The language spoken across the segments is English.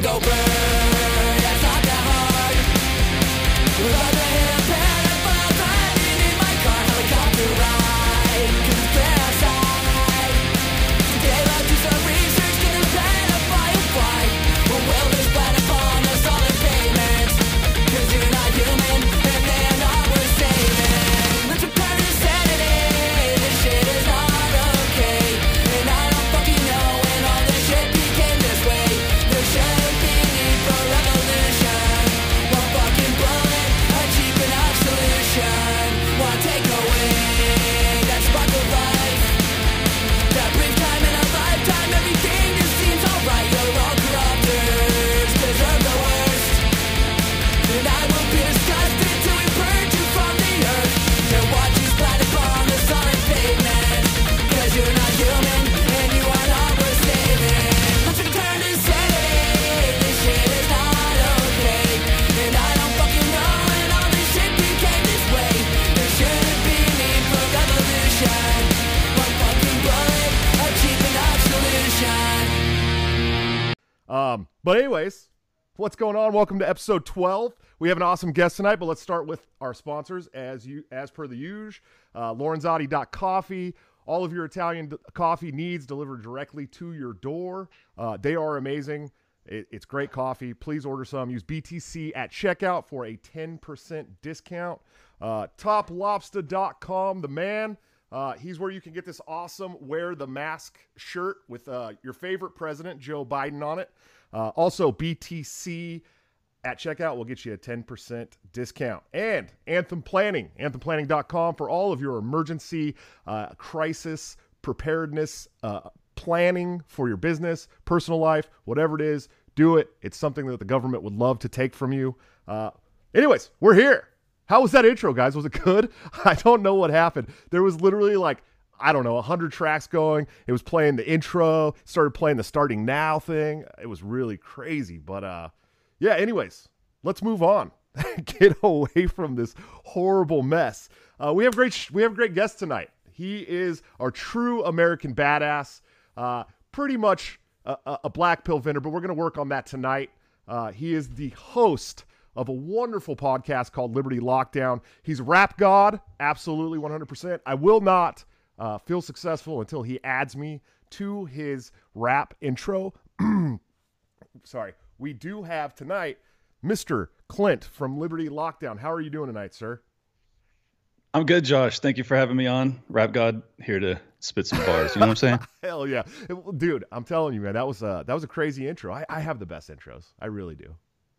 sober. It's not that hard. Without the hip pedophile driving in my car, helicopter ride. Cause it's been outside. Today I'll do some research, get a pedophile fight. But will this plan upon us all in payment? Cause you're not human, and they're not worth saving. Let's return to sanity. This shit is not okay. And I don't fucking know when all this shit became this way. There shouldn't be need for revolution. One fucking bullet, a cheap enough solution. One takeaway, that spark of life. That brief time in a lifetime, everything just seems alright. You're all corruptors, deserve the worst. And I will be disgusted till we purge you from the earth. And watch you splat upon the solid pavement. Cause you're not human, and you are not worth saving. Let's return to sanity. This shit is not okay. And I don't fucking know when all this shit became this way. There shouldn't be need for revolution. One fucking bullet, a cheap enough solution. But anyways, what's going on? Welcome to episode 12. We have an awesome guest tonight, but let's start with our sponsors as per the usual. Lorenzotti.coffee. All of your Italian coffee needs delivered directly to your door. They are amazing. It's great coffee. Please order some. Use BTC at checkout for a 10% discount. TopLobster.com, the man. He's where you can get this awesome Wear the Mask shirt with your favorite president, Joe Biden, on it. Also, BTC at checkout will get you a 10% discount. And Anthem Planning, anthemplanning.com for all of your emergency crisis preparedness planning for your business, personal life, whatever it is, do it. It's something that the government would love to take from you. Anyways, we're here. How was that intro, guys? Was it good? I don't know what happened. There was literally like, I don't know, 100 tracks going. It was playing the intro, started playing the starting now thing. It was really crazy. But yeah, anyways, let's move on. Get away from this horrible mess. We have great guests tonight. He is our true American badass. Pretty much a black pill vendor, but we're going to work on that tonight. He is the host of a wonderful podcast called Liberty Lockdown. He's rap god, absolutely 100%. I will not feel successful until he adds me to his rap intro. Sorry. We do have tonight Mr. Clint from Liberty Lockdown. How are you doing tonight, sir? I'm good, Josh. Thank you for having me on. Rap God, here to spit some bars. You know what I'm saying? Hell yeah. Dude, I'm telling you, man, that was a crazy intro. I have the best intros. I really do.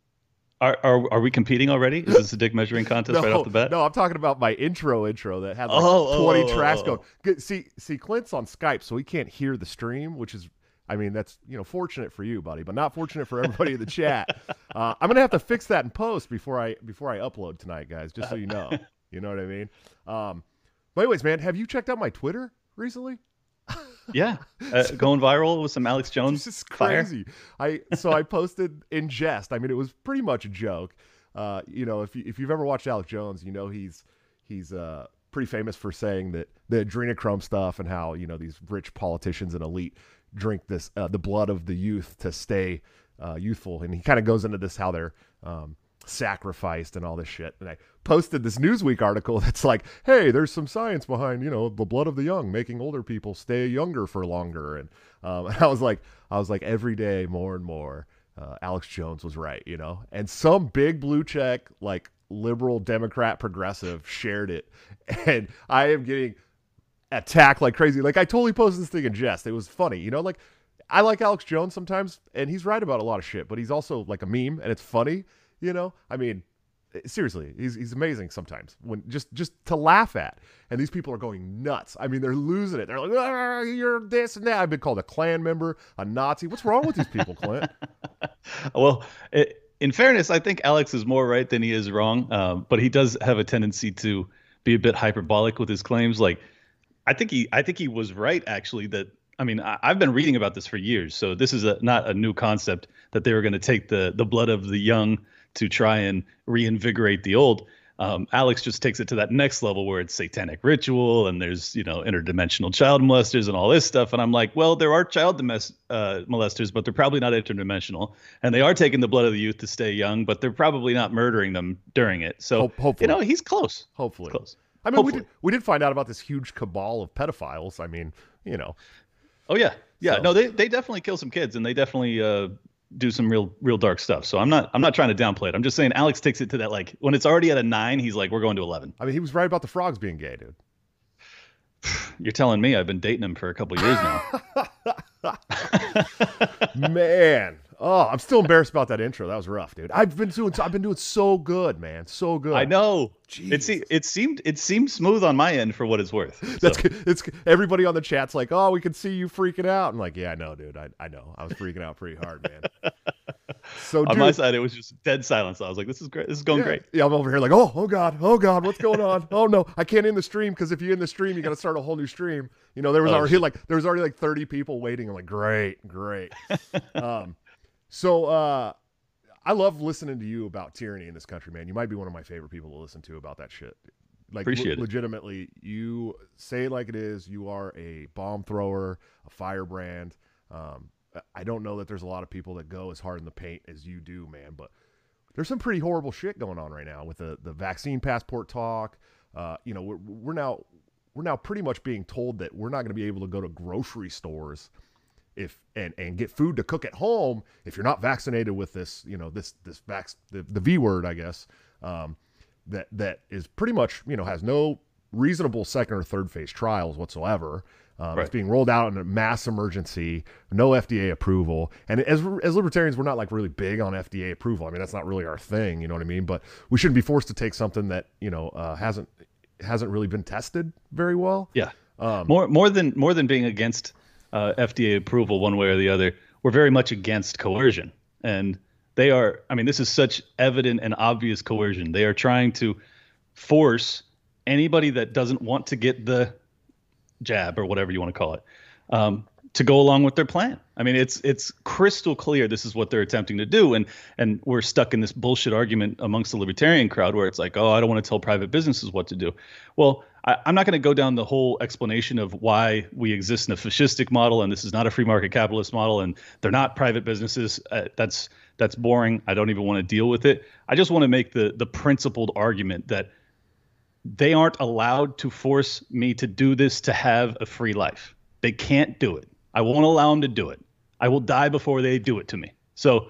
Are we competing already? Is this a dick measuring contest right off the bat? No, I'm talking about my intro that had like 20 tracks going. See, Clint's on Skype, so he can't hear the stream, which is, I mean, that's, fortunate for you, buddy, but not fortunate for everybody in the chat. I'm going to have to fix that in post before I upload tonight, guys, just so you know. You know what I mean? But anyways, man, have you checked out my Twitter recently? Yeah, going viral with some Alex Jones. This is crazy. So I posted in jest. I mean, it was pretty much a joke. If you've ever watched Alex Jones, he's pretty famous for saying that the adrenochrome stuff and how these rich politicians and elite drink this the blood of the youth to stay youthful, and he kind of goes into this how they're sacrificed and all this shit. And I posted this Newsweek article that's like, hey, there's some science behind the blood of the young making older people stay younger for longer. And I was like every day more and more Alex Jones was right, and some big blue check like liberal Democrat progressive shared it, and I am getting attacked like crazy. Like, I totally posted this thing in jest. It was funny, like I like Alex Jones sometimes, and he's right about a lot of shit, but he's also like a meme, and it's funny. I mean, seriously, he's amazing sometimes when just to laugh at. And these people are going nuts. I mean, they're losing it. They're like, you're this and that. I've been called a Klan member, a Nazi. What's wrong with these people, Clint? Well, in fairness, I think Alex is more right than he is wrong. But he does have a tendency to be a bit hyperbolic with his claims. Like, I think he was right, actually, that, I mean, I've been reading about this for years. So this is not a new concept that they were going to take the blood of the young to try and reinvigorate the old. Alex just takes it to that next level where it's satanic ritual and there's, interdimensional child molesters and all this stuff. And I'm like, well, there are child molesters, but they're probably not interdimensional. And they are taking the blood of the youth to stay young, but they're probably not murdering them during it. So, hopefully. He's close. Hopefully. He's close. I mean, we did find out about this huge cabal of pedophiles. I mean, Oh, yeah. Yeah. So. No, they definitely kill some kids and they definitely do some real dark stuff. So I'm not trying to downplay it. I'm just saying Alex takes it to that, like, when it's already at a 9, he's like, we're going to 11. I mean, he was right about the frogs being gay, dude. You're telling me? I've been dating him for a couple of years now. Man. Oh, I'm still embarrassed about that intro. That was rough, dude. I've been doing so good, man. So good. I know. Jesus. It seemed smooth on my end for what it's worth. So. That's good. It's everybody on the chat's like, "Oh, we can see you freaking out." I'm like, "Yeah, I know, dude. I know. I was freaking out pretty hard, man." So on my side, it was just dead silence. I was like, "This is great. This is going great." Yeah, I'm over here like, "Oh God, what's going on? Oh no, I can't end the stream because if you end the stream, you got to start a whole new stream." There was already like 30 people waiting. I'm like, "Great." So I love listening to you about tyranny in this country, man. You might be one of my favorite people to listen to about that shit. Like, appreciate it. Legitimately, you say it like it is. You are a bomb thrower, a firebrand. I don't know that there's a lot of people that go as hard in the paint as you do, man, but there's some pretty horrible shit going on right now with the vaccine passport talk. We're now pretty much being told that we're not going to be able to go to grocery stores and get food to cook at home if you're not vaccinated with this, the V word, I guess, that is pretty much, has no reasonable second or third phase trials whatsoever. Right. It's being rolled out in a mass emergency, no FDA approval. And as libertarians, we're not like really big on FDA approval. I mean, that's not really our thing, you know what I mean? But we shouldn't be forced to take something that, hasn't really been tested very well. Yeah. More than being against FDA approval one way or the other, we're very much against coercion. And they are, I mean, this is such evident and obvious coercion. They are trying to force anybody that doesn't want to get the jab or whatever you want to call it, to go along with their plan. I mean, it's crystal clear this is what they're attempting to do. And we're stuck in this bullshit argument amongst the libertarian crowd where it's like, oh, I don't want to tell private businesses what to do. Well, I'm not going to go down the whole explanation of why we exist in a fascistic model and this is not a free market capitalist model and they're not private businesses. That's boring. I don't even want to deal with it. I just want to make the principled argument that they aren't allowed to force me to do this to have a free life. They can't do it. I won't allow them to do it. I will die before they do it to me. So,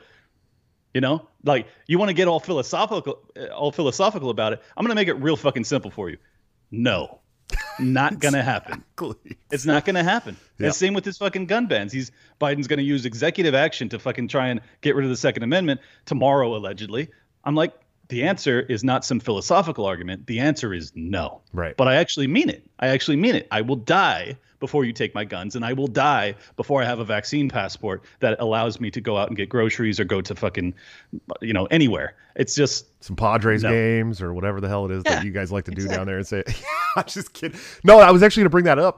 like, you want to get all philosophical about it. I'm going to make it real fucking simple for you. No, not going to happen. Exactly. It's not going to happen. Yeah. And same with his fucking gun bans. Biden's going to use executive action to fucking try and get rid of the Second Amendment tomorrow, allegedly. I'm like, the answer is not some philosophical argument. The answer is no. Right. But I actually mean it. I will die before you take my guns, and I will die before I have a vaccine passport that allows me to go out and get groceries or go to fucking, anywhere. It's just some Padres games or whatever the hell it is that you guys like to do down there and say. I'm just kidding. No, I was actually going to bring that up.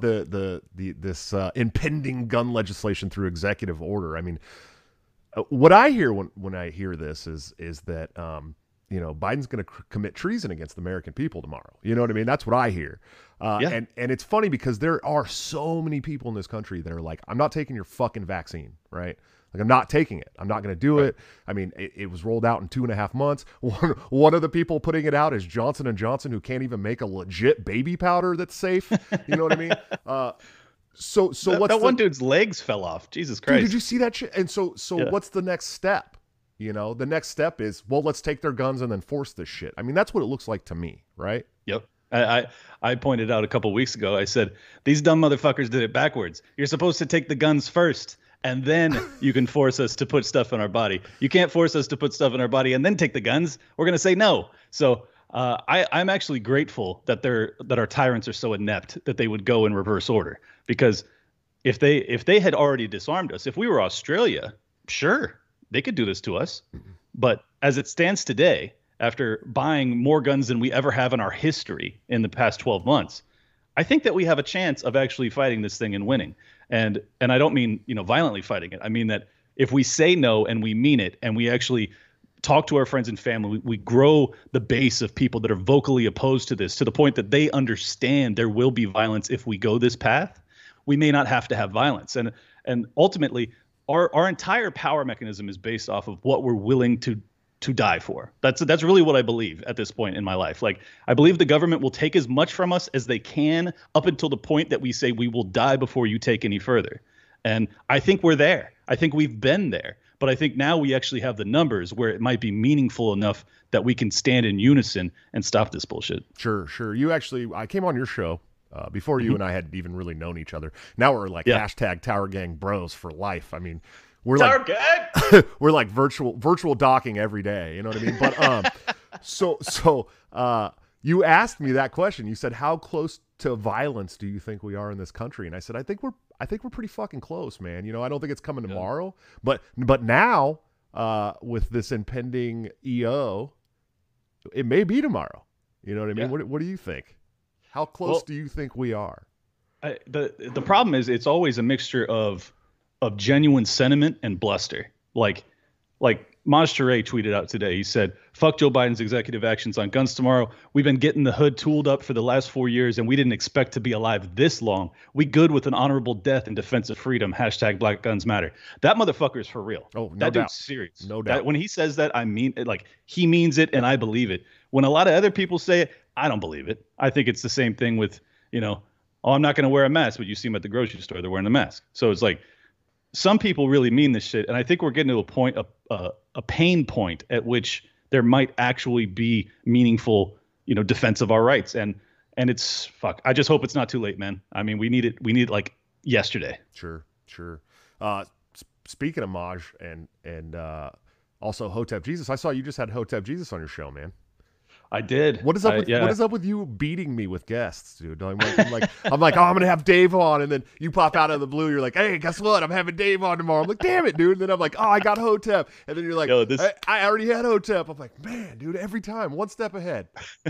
This impending gun legislation through executive order. I mean, what I hear when I hear this is that Biden's going to commit treason against the American people tomorrow. You know what I mean? That's what I hear. And it's funny because there are so many people in this country that are like, I'm not taking your fucking vaccine, right? Like, I'm not taking it. I'm not going to do it. I mean, it was rolled out in 2.5 months. One of the people putting it out is Johnson & Johnson, who can't even make a legit baby powder that's safe. You know what I mean? So that one dude's legs fell off. Jesus Christ. Dude, did you see that shit? And so what's the next step? The next step is, well, let's take their guns and then force this shit. I mean, that's what it looks like to me, right? Yep. I pointed out a couple of weeks ago, I said, these dumb motherfuckers did it backwards. You're supposed to take the guns first, and then you can force us to put stuff in our body. You can't force us to put stuff in our body and then take the guns. We're going to say no. So I'm actually grateful that our tyrants are so inept that they would go in reverse order. Because if they had already disarmed us, if we were Australia, sure, they could do this to us. But as it stands today, after buying more guns than we ever have in our history in the past 12 months, I think that we have a chance of actually fighting this thing and winning. And I don't mean, violently fighting it. I mean that if we say no and we mean it and we actually talk to our friends and family. We grow the base of people that are vocally opposed to this to the point that they understand there will be violence if we go this path. We may not have to have violence. And ultimately, our entire power mechanism is based off of what we're willing to die for. That's really what I believe at this point in my life. Like, I believe the government will take as much from us as they can up until the point that we say we will die before you take any further. And I think we're there. I think we've been there. But I think now we actually have the numbers where it might be meaningful enough that we can stand in unison and stop this bullshit. Sure. I came on your show before you and I had even really known each other. Now we're like hashtag Tower Gang bros for life. I mean, we're Tower like Gang! we're like virtual docking every day. You know what I mean? But so you asked me that question. You said, how close to violence do you think we are in this country? And I said, I think we're pretty fucking close, man. You know, I don't think it's coming tomorrow, but now with this impending EO, it may be tomorrow. You know what I mean? What do you think? How close do you think we are? The problem is it's always a mixture of genuine sentiment and bluster. Like Maj Touré tweeted out today. He said, "Fuck Joe Biden's executive actions on guns tomorrow. We've been getting the hood tooled up for the last 4 years, and we didn't expect to be alive this long. We good with an honorable death in defense of freedom. Hashtag Black Guns Matter." That motherfucker is for real. Oh, no that doubt. dude's serious. No doubt. When he says that, I mean it. Like, he means it, and I believe it. When a lot of other people say it, I don't believe it. I think it's the same thing with, oh, I'm not going to wear a mask, but you see them at the grocery store, they're wearing a mask. So it's like, some people really mean this shit, and I think we're getting to a point, a pain point at which there might actually be meaningful, defense of our rights. And it's fuck. I just hope it's not too late, man. I mean, we need it. We need it like yesterday. Sure. Speaking of Maj and also Hotep Jesus, I saw you just had Hotep Jesus on your show, man. I did. What is up? What is up with you beating me with guests, dude? I'm like, oh, I'm gonna have Dave on, and then you pop out of the blue. You're like, hey, guess what? I'm having Dave on tomorrow. I'm like, damn it, dude. And then I'm like, oh, I got Hotep, and then you're like, I already had Hotep. I'm like, man, dude, every time, one step ahead.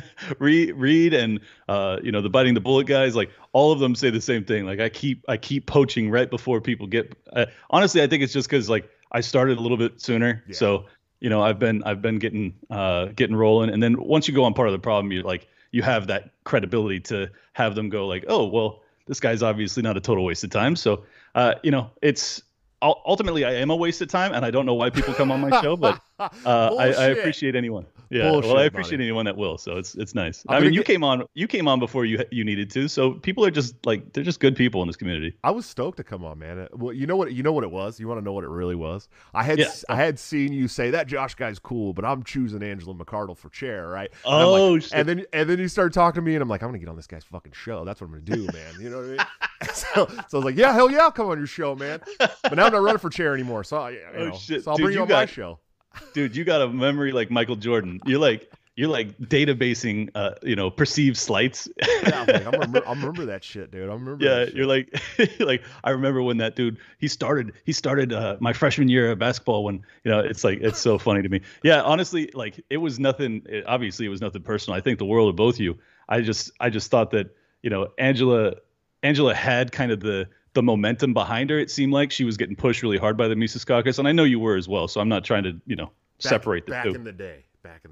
Reed and the Biting the Bullet guys, like, all of them say the same thing. Like, I keep poaching right before people get. Honestly, I think it's just because like I started a little bit sooner, so. I've been getting rolling, and then once you go on Part of the Problem, you have that credibility to have them go like, oh, well, this guy's obviously not a total waste of time. So, it's ultimately I am a waste of time, and I don't know why people come on my show, but I appreciate anyone. Yeah, Bullshit, well, I appreciate anyone that will. So it's nice. I mean, you came on before you needed to. So people are just like, they're just good people in this community. I was stoked to come on, man. Well, you know what it was? You want to know what it really was? I had seen you say that Josh guy's cool, but I'm choosing Angela McArdle for chair, right? Shit. And then you started talking to me, and I'm like, I'm gonna get on this guy's fucking show. That's what I'm gonna do, man. You know what I mean? so I was like, yeah, hell yeah, I'll come on your show, man. But now I'm not running for chair anymore, so shit. So I'll Dude, bring you on my show. Dude, you got a memory like Michael Jordan. You're like databasing, perceived slights. Yeah, I remember that shit, dude. I remember. Yeah, you're like, I remember when that dude he started my freshman year of basketball. When it's so funny to me. Yeah, honestly, like it was nothing. Obviously, it was nothing personal. I think the world of both of you. I just thought that Angela had kind of the momentum behind her. It seemed like she was getting pushed really hard by the Mises Caucus, and I know you were as well. So I'm not trying to separate the two. Back in the day.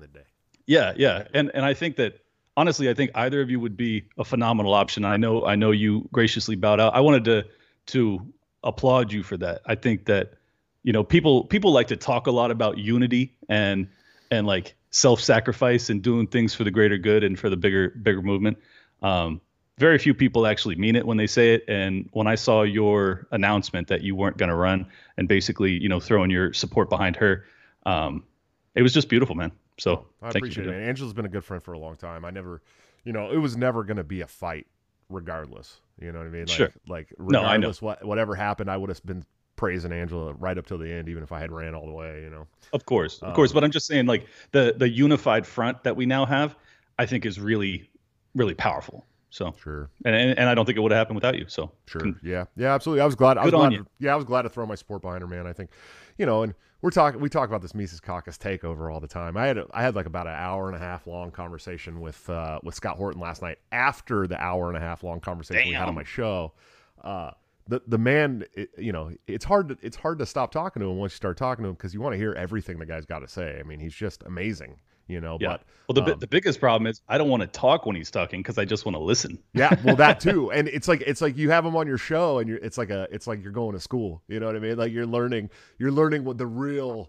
Yeah. And I think that honestly, I think either of you would be a phenomenal option. I know you graciously bowed out. I wanted to applaud you for that. I think that, people like to talk a lot about unity and like self-sacrifice and doing things for the greater good and for the bigger movement. Very few people actually mean it when they say it. And when I saw your announcement that you weren't going to run and basically, throwing your support behind her, it was just beautiful, man. So I appreciate it, man. Angela's been a good friend for a long time. I never, it was never going to be a fight regardless. You know what I mean? Sure. Like regardless whatever happened, I would have been praising Angela right up till the end, even if I had ran all the way, Of course. But I'm just saying, like, the unified front that we now have, I think is really, really powerful. So sure. And I don't think it would have happened without you. So sure. Yeah, absolutely. I was glad to throw my support behind her, man. I think, and we talk about this Mises Caucus takeover all the time. I had like about an hour and a half long conversation with Scott Horton last night after the hour and a half long conversation we had on my show. the man, it's hard to stop talking to him once you start talking to him, because you want to hear everything the guy's got to say. I mean, he's just amazing, Yeah. But Well, the biggest problem is I don't want to talk when he's talking because I just want to listen. yeah, well, that too. And it's like you have him on your show, and it's like you're going to school. You know what I mean? Like you're learning what the real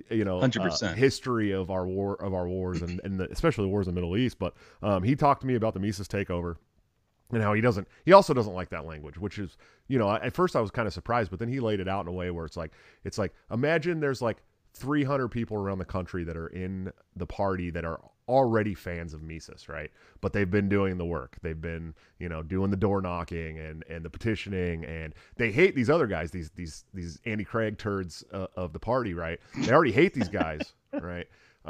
100% history of our wars and especially the wars in the Middle East. But he talked to me about the Mises takeover and how he also doesn't like that language, which is, at first I was kind of surprised, but then he laid it out in a way where it's like imagine there's like 300 people around the country that are in the party that are already fans of Mises, right? But they've been doing the work. They've been, doing the door knocking and the petitioning, and they hate these other guys, these Andy Craig turds of the party, right? They already hate these guys, right?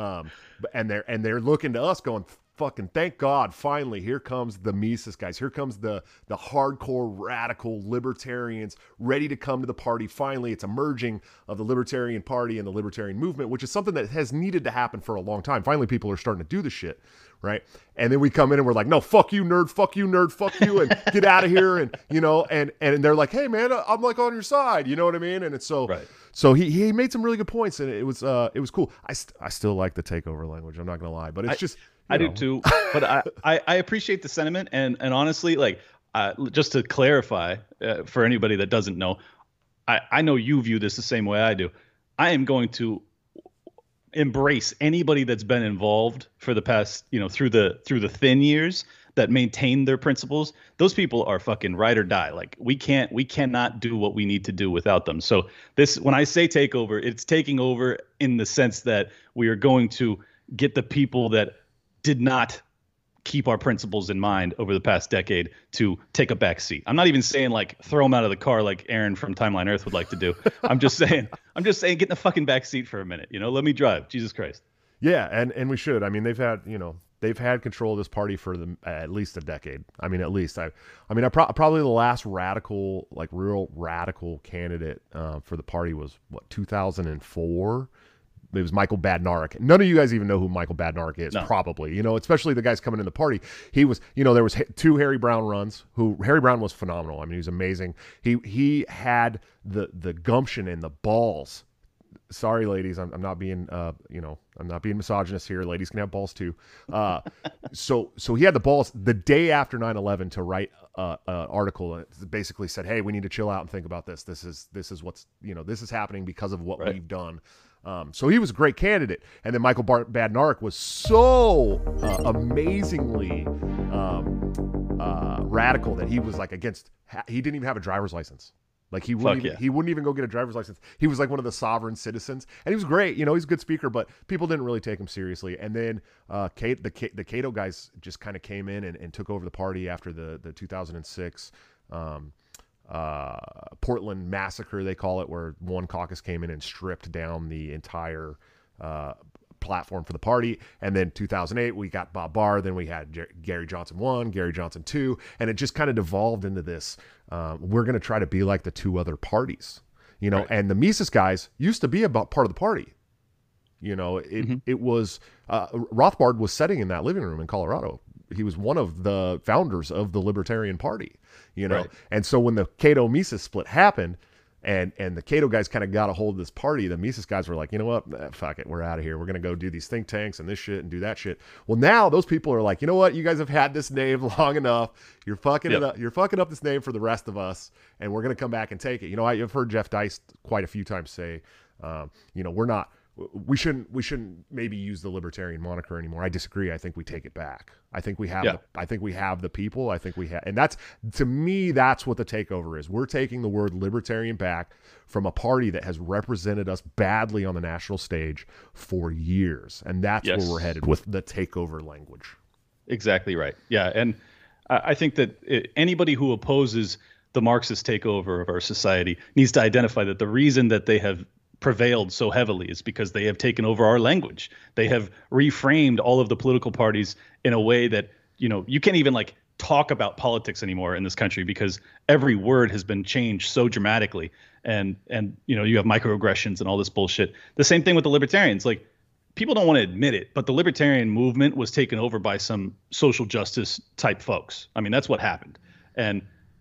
And they're looking to us going, fucking thank God, finally, here comes the Mises guys. Here comes the hardcore radical libertarians ready to come to the party. Finally, it's a merging of the Libertarian Party and the Libertarian movement, which is something that has needed to happen for a long time. Finally, people are starting to do the shit, right? And then we come in and we're like, no, fuck you, nerd, fuck you, nerd, fuck you, and get out of here. And, and they're like, hey, man, I'm like on your side. You know what I mean? And it's so... Right. So he made some really good points, and it was cool. I still like the takeover language. I'm not gonna lie, but it's just I do too. But I appreciate the sentiment, and honestly, like just to clarify for anybody that doesn't know, I know you view this the same way I do. I am going to embrace anybody that's been involved for the past, through the thin years, that maintain their principles. Those people are fucking ride or die. Like we cannot do what we need to do without them. So when I say takeover, it's taking over in the sense that we are going to get the people that did not keep our principles in mind over the past decade to take a back seat. I'm not even saying like throw them out of the car like Aaron from Timeline Earth would like to do. I'm just saying get in the fucking back seat for a minute. Let me drive. Jesus Christ. Yeah, and we should. I mean, they've had control of this party for at least a decade. I mean, at least probably the last radical, like real radical candidate for the party was 2004. It was Michael Badnarik. None of you guys even know who Michael Badnarik is, no. Probably. Especially the guys coming in the party. He was, there was 2 Harry Brown runs. Harry Brown was phenomenal. I mean, he was amazing. He had the gumption and the balls. Sorry, ladies, I'm not being, I'm not being misogynist here. Ladies can have balls too. So he had the balls the day after 9/11 to write an article that basically said, "Hey, we need to chill out and think about this. This is what's, this is happening because of what right. we've done." So he was a great candidate, and then Michael Badnarik was so amazingly radical that he was like against. He didn't even have a driver's license. Like he wouldn't even go get a driver's license. He was like one of the sovereign citizens, and he was great. He's a good speaker, but people didn't really take him seriously. And then the Cato guys just kind of came in and took over the party after the 2006 Portland massacre, they call it, where one caucus came in and stripped down the entire platform for the party. And then 2008 we got Bob Barr, then we had Gary Johnson 1, Gary Johnson 2, and it just kind of devolved into this we're going to try to be like the 2 other parties, right. And the Mises guys used to be about part of the party. It was Rothbard was sitting in that living room in Colorado. He was one of the founders of the Libertarian Party, right. And so when the Cato Mises split happened, and the Cato guys kind of got a hold of this party, the Mises guys were like, you know what, fuck it, we're out of here. We're going to go do these think tanks and this shit and do that shit. Well, now those people are like, you know what, you guys have had this name long enough. You're fucking it up. You're fucking up this name for the rest of us, and we're going to come back and take it. I've heard Jeff Deist quite a few times say, we shouldn't maybe use the libertarian moniker anymore. I disagree. I think we take it back. I think we have the people. I think we have, and that's, to me, that's what the takeover is. We're taking the word libertarian back from a party that has represented us badly on the national stage for years, and that's where we're headed with the takeover language. Exactly right. Yeah, and I think that anybody who opposes the Marxist takeover of our society needs to identify that the reason that they have prevailed so heavily is because they have taken over our language. They have reframed all of the political parties in a way that, you can't even like talk about politics anymore in this country because every word has been changed so dramatically. And you have microaggressions and all this bullshit. The same thing with the libertarians. Like, people don't want to admit it, but the libertarian movement was taken over by some social justice type folks. I mean, that's what happened. And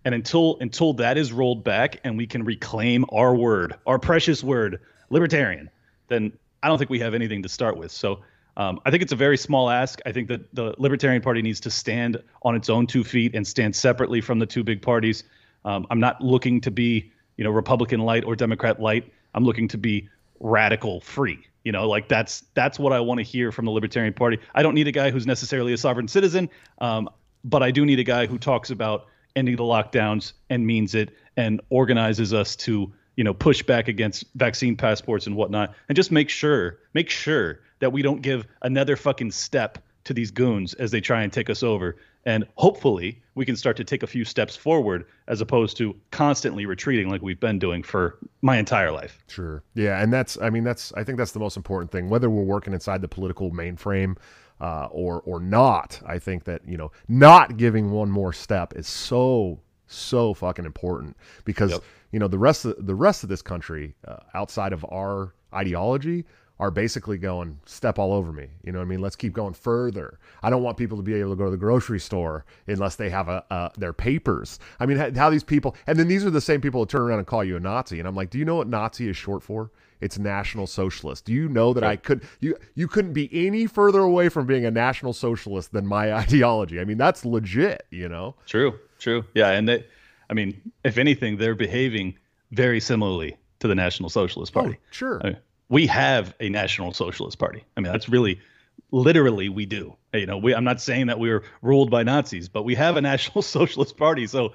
And until that is rolled back and we can reclaim our word, our precious word, libertarian, then I don't think we have anything to start with. So I think it's a very small ask. I think that the Libertarian Party needs to stand on its own 2 feet and stand separately from the two big parties. I'm not looking to be, Republican light or Democrat light. I'm looking to be radical free. Like that's what I want to hear from the Libertarian Party. I don't need a guy who's necessarily a sovereign citizen, but I do need a guy who talks about ending the lockdowns and means it and organizes us to, push back against vaccine passports and whatnot, and just make sure that we don't give another fucking step to these goons as they try and take us over. And hopefully we can start to take a few steps forward as opposed to constantly retreating like we've been doing for my entire life. Sure. Yeah. And I think that's the most important thing, whether we're working inside the political mainframe or not. I think that, not giving one more step is so fucking important because, the rest of this country outside of our ideology are basically going step all over me. You know what I mean? Let's keep going further. I don't want people to be able to go to the grocery store unless they have their papers. I mean, how these people, and then these are the same people that turn around and call you a Nazi. And I'm like, do you know what Nazi is short for? It's National Socialist. Do you know that you couldn't be any further away from being a National Socialist than my ideology? I mean, that's legit, True. Yeah. And if anything, they're behaving very similarly to the National Socialist Party. Oh, sure. We have a National Socialist Party. I mean, that's really, literally, we do. I'm not saying that we were ruled by Nazis, but we have a National Socialist Party. So,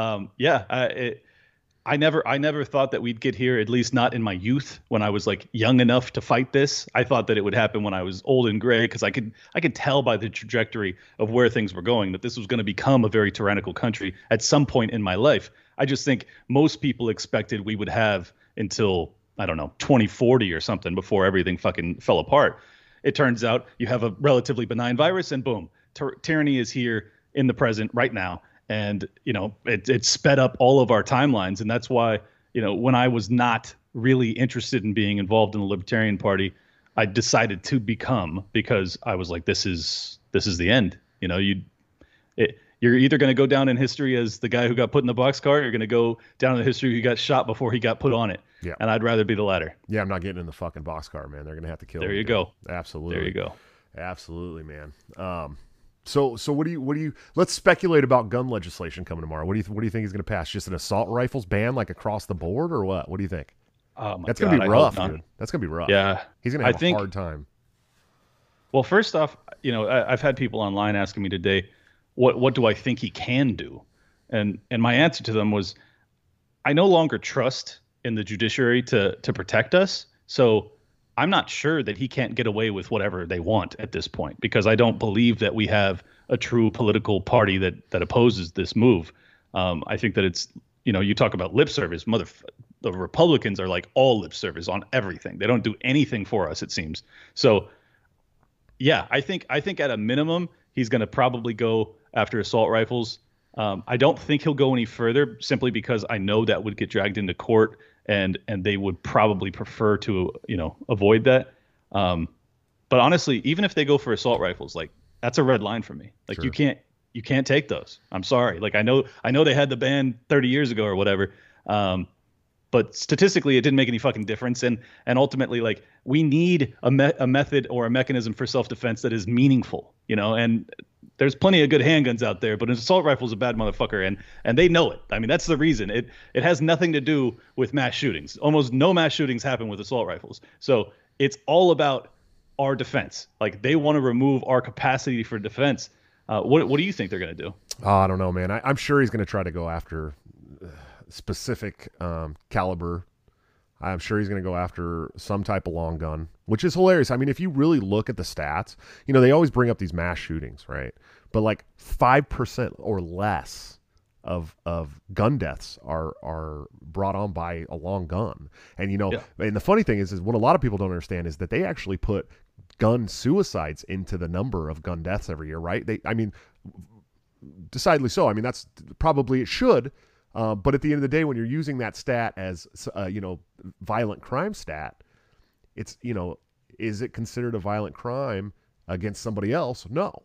I never thought that we'd get here, at least not in my youth when I was like young enough to fight this. I thought that it would happen when I was old and gray because I could tell by the trajectory of where things were going that this was going to become a very tyrannical country at some point in my life. I just think most people expected we would have until, I don't know, 2040 or something before everything fucking fell apart. It turns out you have a relatively benign virus and boom, tyranny is here in the present right now. And, it sped up all of our timelines. And that's why, when I was not really interested in being involved in the Libertarian Party, I decided to become, because I was like, this is the end. You're either going to go down in history as the guy who got put in the boxcar, or you're going to go down in history who got shot before he got put on it. Yeah. And I'd rather be the latter. Yeah, I'm not getting in the fucking boxcar, man. They're going to have to kill me. There you go. Absolutely. There you go. Absolutely, man. So what do you? Let's speculate about gun legislation coming tomorrow. What do you think is going to pass? Just an assault rifles ban, like across the board, or what? What do you think? That's going to be rough, dude. That's going to be rough. Yeah, he's going to have a hard time. Well, first off, I've had people online asking me today, what do I think he can do? And my answer to them was, I no longer trust in the judiciary to protect us. So I'm not sure that he can't get away with whatever they want at this point, because I don't believe that we have a true political party that opposes this move. I think that it's, you talk about lip service, the Republicans are like all lip service on everything. They don't do anything for us, it seems. So yeah, I think at a minimum, he's going to probably go after assault rifles. I don't think he'll go any further, simply because I know that would get dragged into court, and they would probably prefer to, avoid that. But honestly, even if they go for assault rifles, like, that's a red line for me. Like, sure. You can't take those. I'm sorry. Like, I know they had the ban 30 years ago or whatever. But statistically, it didn't make any fucking difference. And ultimately, like, we need a method or a mechanism for self-defense that is meaningful, and there's plenty of good handguns out there, but an assault rifle is a bad motherfucker, and they know it. I mean, that's the reason. It has nothing to do with mass shootings. Almost no mass shootings happen with assault rifles. So it's all about our defense. Like, they want to remove our capacity for defense. What do you think they're going to do? Oh, I don't know, man. I'm sure he's going to try to go after specific caliber. I'm sure he's going to go after some type of long gun, which is hilarious. I mean, if you really look at the stats, they always bring up these mass shootings, right? But like 5% or less of gun deaths are brought on by a long gun. And, and the funny thing is what a lot of people don't understand is that they actually put gun suicides into the number of gun deaths every year, right? Decidedly so. I mean, that's probably, it should. But at the end of the day, when you're using that stat as, violent crime stat, it's, is it considered a violent crime against somebody else? No.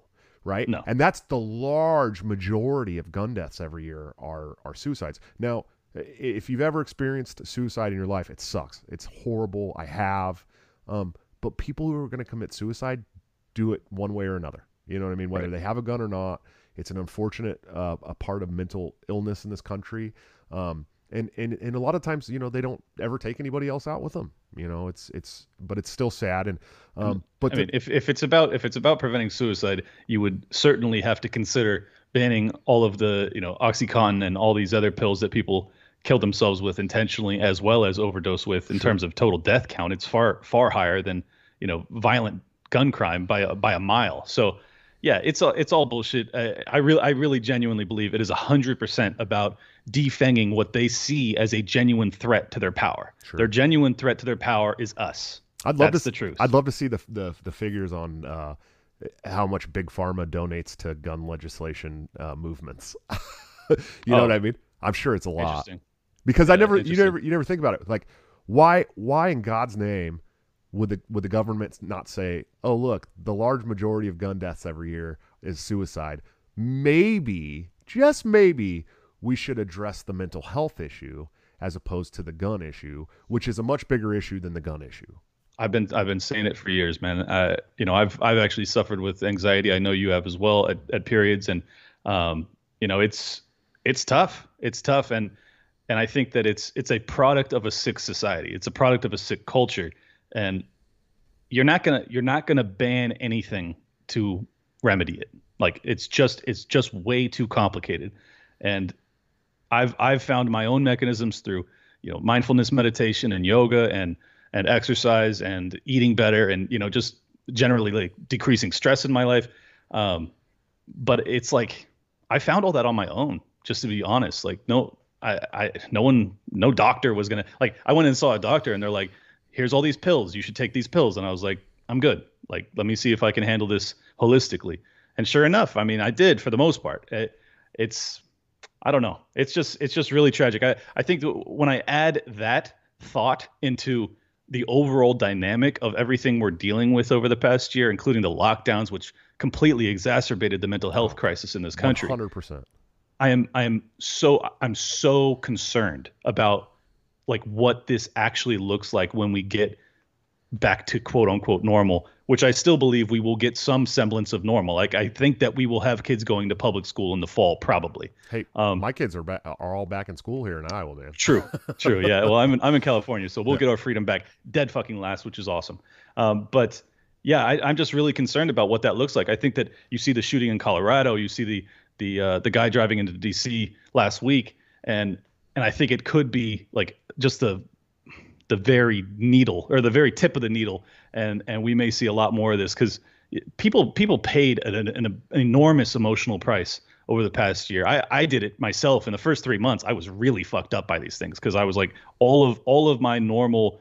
right? No. And that's the large majority of gun deaths every year are suicides. Now, if you've ever experienced suicide in your life, it sucks. It's horrible. I have. But people who are going to commit suicide do it one way or another. You know what I mean? Whether they have a gun or not, it's an unfortunate a part of mental illness in this country. And a lot of times, you know, they don't ever take anybody else out with them. You know, but it's still sad. And but I mean, if it's about preventing suicide, you would certainly have to consider banning all of the, you know, OxyContin and all these other pills that people kill themselves with intentionally as well as overdose with. In terms of total death count, it's far higher than, you know, violent gun crime by a mile. So yeah, it's all bullshit. I really genuinely believe it is 100% about defanging what they see as a genuine threat to their power. Sure. Their genuine threat to their power is us. That's the truth. I'd love to see the figures on how much Big Pharma donates to gun legislation movements. You know what I mean? I'm sure it's a lot. Because you never think about it. Like, why in God's name would the government not say, oh, look, the large majority of gun deaths every year is suicide. Maybe, just maybe, we should address the mental health issue as opposed to the gun issue, which is a much bigger issue than the gun issue. I've been saying it for years, man. You know, I've actually suffered with anxiety. I know you have as well at periods, and you know, it's tough. It's tough, and I think that it's a product of a sick society. It's a product of a sick culture, and you're not gonna ban anything to remedy it. Like it's just way too complicated, and I've found my own mechanisms through, you know, mindfulness meditation and yoga and exercise and eating better and, you know, just generally like decreasing stress in my life. But it's like I found all that on my own, just to be honest. Like no doctor was gonna, like, I went and saw a doctor and they're like, here's all these pills, you should take these pills. And I was like, I'm good. Like, let me see if I can handle this holistically. And sure enough, I mean, I did for the most part. I don't know. It's just really tragic. I think that when I add that thought into the overall dynamic of everything we're dealing with over the past year, including the lockdowns, which completely exacerbated the mental health crisis in this country. 100%. I'm so concerned about like what this actually looks like when we get back to quote unquote normal, which I still believe we will get some semblance of normal. Like I think that we will have kids going to public school in the fall, probably. Hey, my kids are all back in school here in Iowa, man. True. Yeah. Well, I'm in California, so we'll get our freedom back dead fucking last, which is awesome. But yeah, I'm just really concerned about what that looks like. I think that you see the shooting in Colorado, you see the guy driving into DC last week, and I think it could be like just the very needle or the very tip of the needle, and we may see a lot more of this because people paid an enormous emotional price over the past year. I did it myself in the first 3 months. I was really fucked up by these things because I was like all of my normal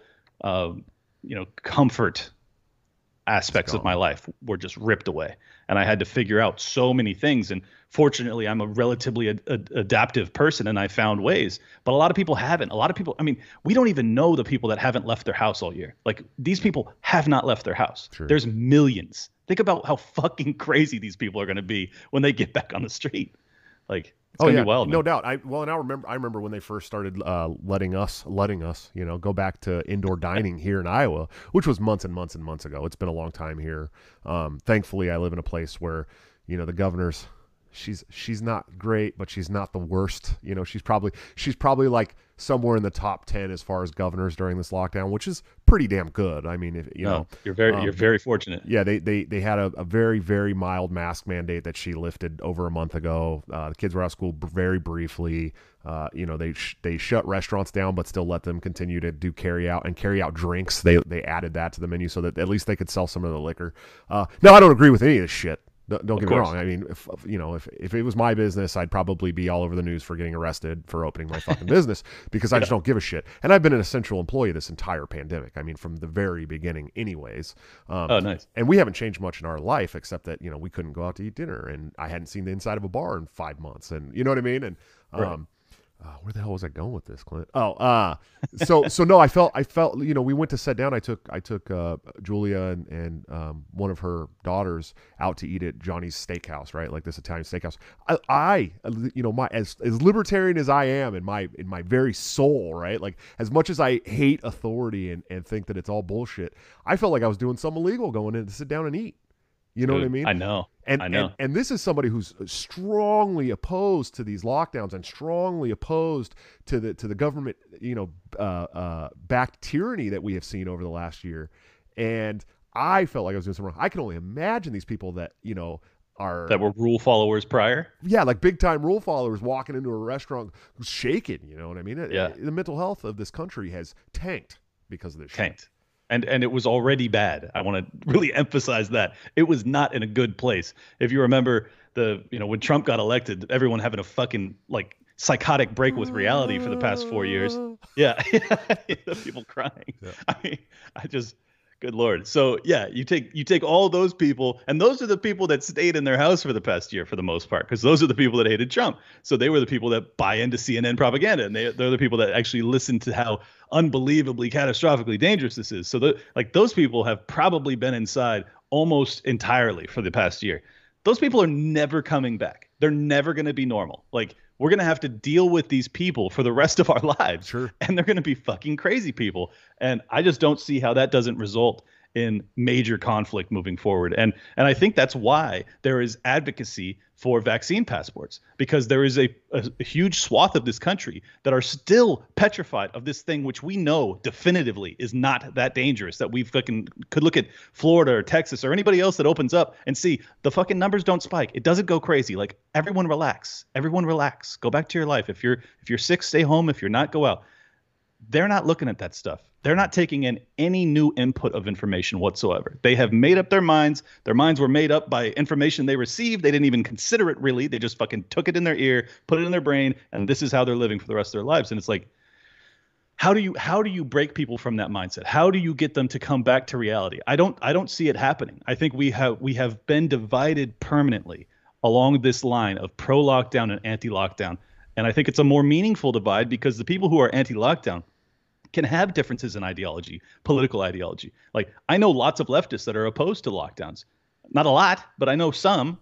comfort aspects of my life were just ripped away, and I had to figure out so many things. And fortunately, I'm a relatively adaptive person, and I found ways. But a lot of people haven't. A lot of people, I mean, we don't even know the people that haven't left their house all year. Like these people have not left their house. Sure. There's millions. Think about how fucking crazy these people are going to be when they get back on the street. Like it's gonna be wild, man. No doubt. I remember when they first started letting us, you know, go back to indoor dining here in Iowa, which was months and months and months ago. It's been a long time here. Thankfully, I live in a place where, you know, the governor's she's not great, but she's not the worst. You know, she's probably like somewhere in the top 10 as far as governors during this lockdown, which is pretty damn good. I mean, if you know, you're very fortunate. Yeah, they had a very, very mild mask mandate that she lifted over a month ago. The kids were out of school very briefly. You know, they shut restaurants down, but still let them continue to do carry out drinks. They added that to the menu so that at least they could sell some of the liquor. No, I don't agree with any of this shit. Don't get me wrong. I mean, if it was my business, I'd probably be all over the news for getting arrested for opening my fucking business because I just don't give a shit. And I've been an essential employee this entire pandemic. I mean, from the very beginning anyways. Oh, nice. And we haven't changed much in our life except that, you know, we couldn't go out to eat dinner and I hadn't seen the inside of a bar in 5 months. And you know what I mean? And, right. where the hell was I going with this, Clint? So no, I felt, we went to sit down. I took Julia and one of her daughters out to eat at Johnny's Steakhouse, right? Like this Italian steakhouse. I my as libertarian as I am in my very soul, right? Like as much as I hate authority and think that it's all bullshit, I felt like I was doing something illegal going in to sit down and eat. You know what I mean? I know. And this is somebody who's strongly opposed to these lockdowns and strongly opposed to the government, backed tyranny that we have seen over the last year. And I felt like I was doing something wrong. I can only imagine these people that, that were rule followers prior. Yeah, like big time rule followers walking into a restaurant shaking, you know what I mean? Yeah. The mental health of this country has tanked because of this shit. And it was already bad. I want to really emphasize that. It was not in a good place. If you remember when Trump got elected, everyone having a fucking like psychotic break with reality for the past 4 years. Yeah. People crying. Yeah. I mean, good Lord. So yeah, you take all those people, and those are the people that stayed in their house for the past year for the most part, because those are the people that hated Trump. So they were the people that buy into CNN propaganda, and they're the people that actually listen to how unbelievably catastrophically dangerous this is. So those people have probably been inside almost entirely for the past year. Those people are never coming back. They're never going to be normal. Like, we're going to have to deal with these people for the rest of our lives. Sure. And they're going to be fucking crazy people. And I just don't see how that doesn't result in major conflict moving forward. And I think that's why there is advocacy for vaccine passports, because there is a huge swath of this country that are still petrified of this thing, which we know definitively is not that dangerous, that we fucking could look at Florida or Texas or anybody else that opens up and see the fucking numbers don't spike. It doesn't go crazy. Like, everyone relax. Everyone relax. Go back to your life. If you're sick, stay home. If you're not, go out. They're not looking at that stuff. They're not taking in any new input of information whatsoever. They have made up their minds. Their minds were made up by information they received. They didn't even consider it, really. They just fucking took it in their ear, put it in their brain, and this is how they're living for the rest of their lives. And it's like, how do you break people from that mindset? How do you get them to come back to reality? I don't see it happening. I think we have been divided permanently along this line of pro-lockdown and anti-lockdown. And I think it's a more meaningful divide, because the people who are anti-lockdown can have differences in ideology, political ideology. Like, I know lots of leftists that are opposed to lockdowns. Not a lot, but I know some.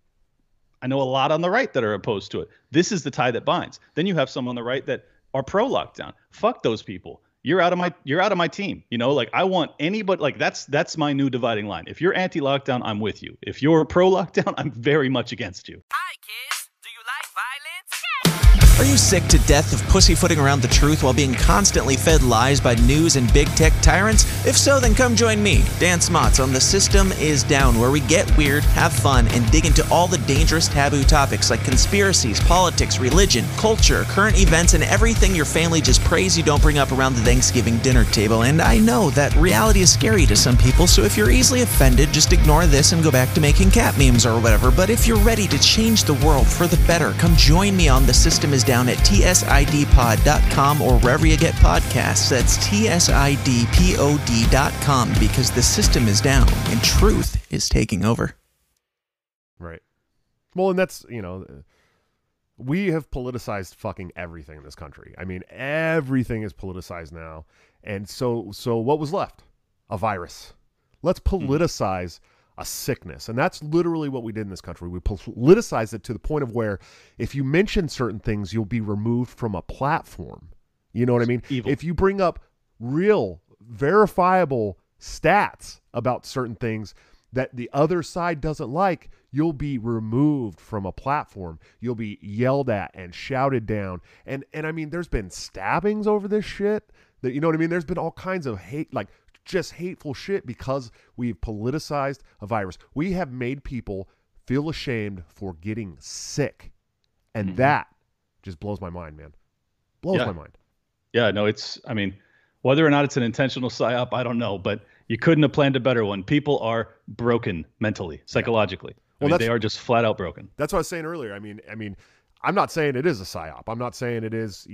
I know a lot on the right that are opposed to it. This is the tie that binds. Then you have some on the right that are pro-lockdown. Fuck those people. You're out of my team. Like, I want anybody, like, that's my new dividing line. If you're anti-lockdown, I'm with you. If you're pro-lockdown, I'm very much against you. Hi, kids. Do you like violence? Are you sick to death of pussyfooting around the truth while being constantly fed lies by news and big tech tyrants? If so, then come join me, Dan Smots, on The System Is Down, where we get weird, have fun, and dig into all the dangerous taboo topics like conspiracies, politics, religion, culture, current events, and everything your family just prays you don't bring up around the Thanksgiving dinner table. And I know that reality is scary to some people, so if you're easily offended, just ignore this and go back to making cat memes or whatever. But if you're ready to change the world for the better, come join me on The System Is Down at tsidpod.com or wherever you get podcasts. That's tsidpod.com, because the system is down and truth is taking over. Right. Well, and that's, we have politicized fucking everything in this country. I mean, everything is politicized now. And so what was left? A virus. Let's politicize a sickness. And that's literally what we did in this country. We politicized it to the point of where if you mention certain things, you'll be removed from a platform. You know what I mean? Evil. If you bring up real, verifiable stats about certain things that the other side doesn't like, you'll be removed from a platform. You'll be yelled at and shouted down. And I mean, there's been stabbings over this shit. That, you know what I mean? There's been all kinds of hate, like just hateful shit, because we've politicized a virus. We have made people feel ashamed for getting sick. And that just blows my mind, man. Blows my mind. Yeah, no, whether or not it's an intentional psyop, I don't know, but you couldn't have planned a better one. People are broken mentally, psychologically. Well, they are just flat out broken. That's what I was saying earlier. I mean, I'm not saying it is a psyop. I'm not saying it is,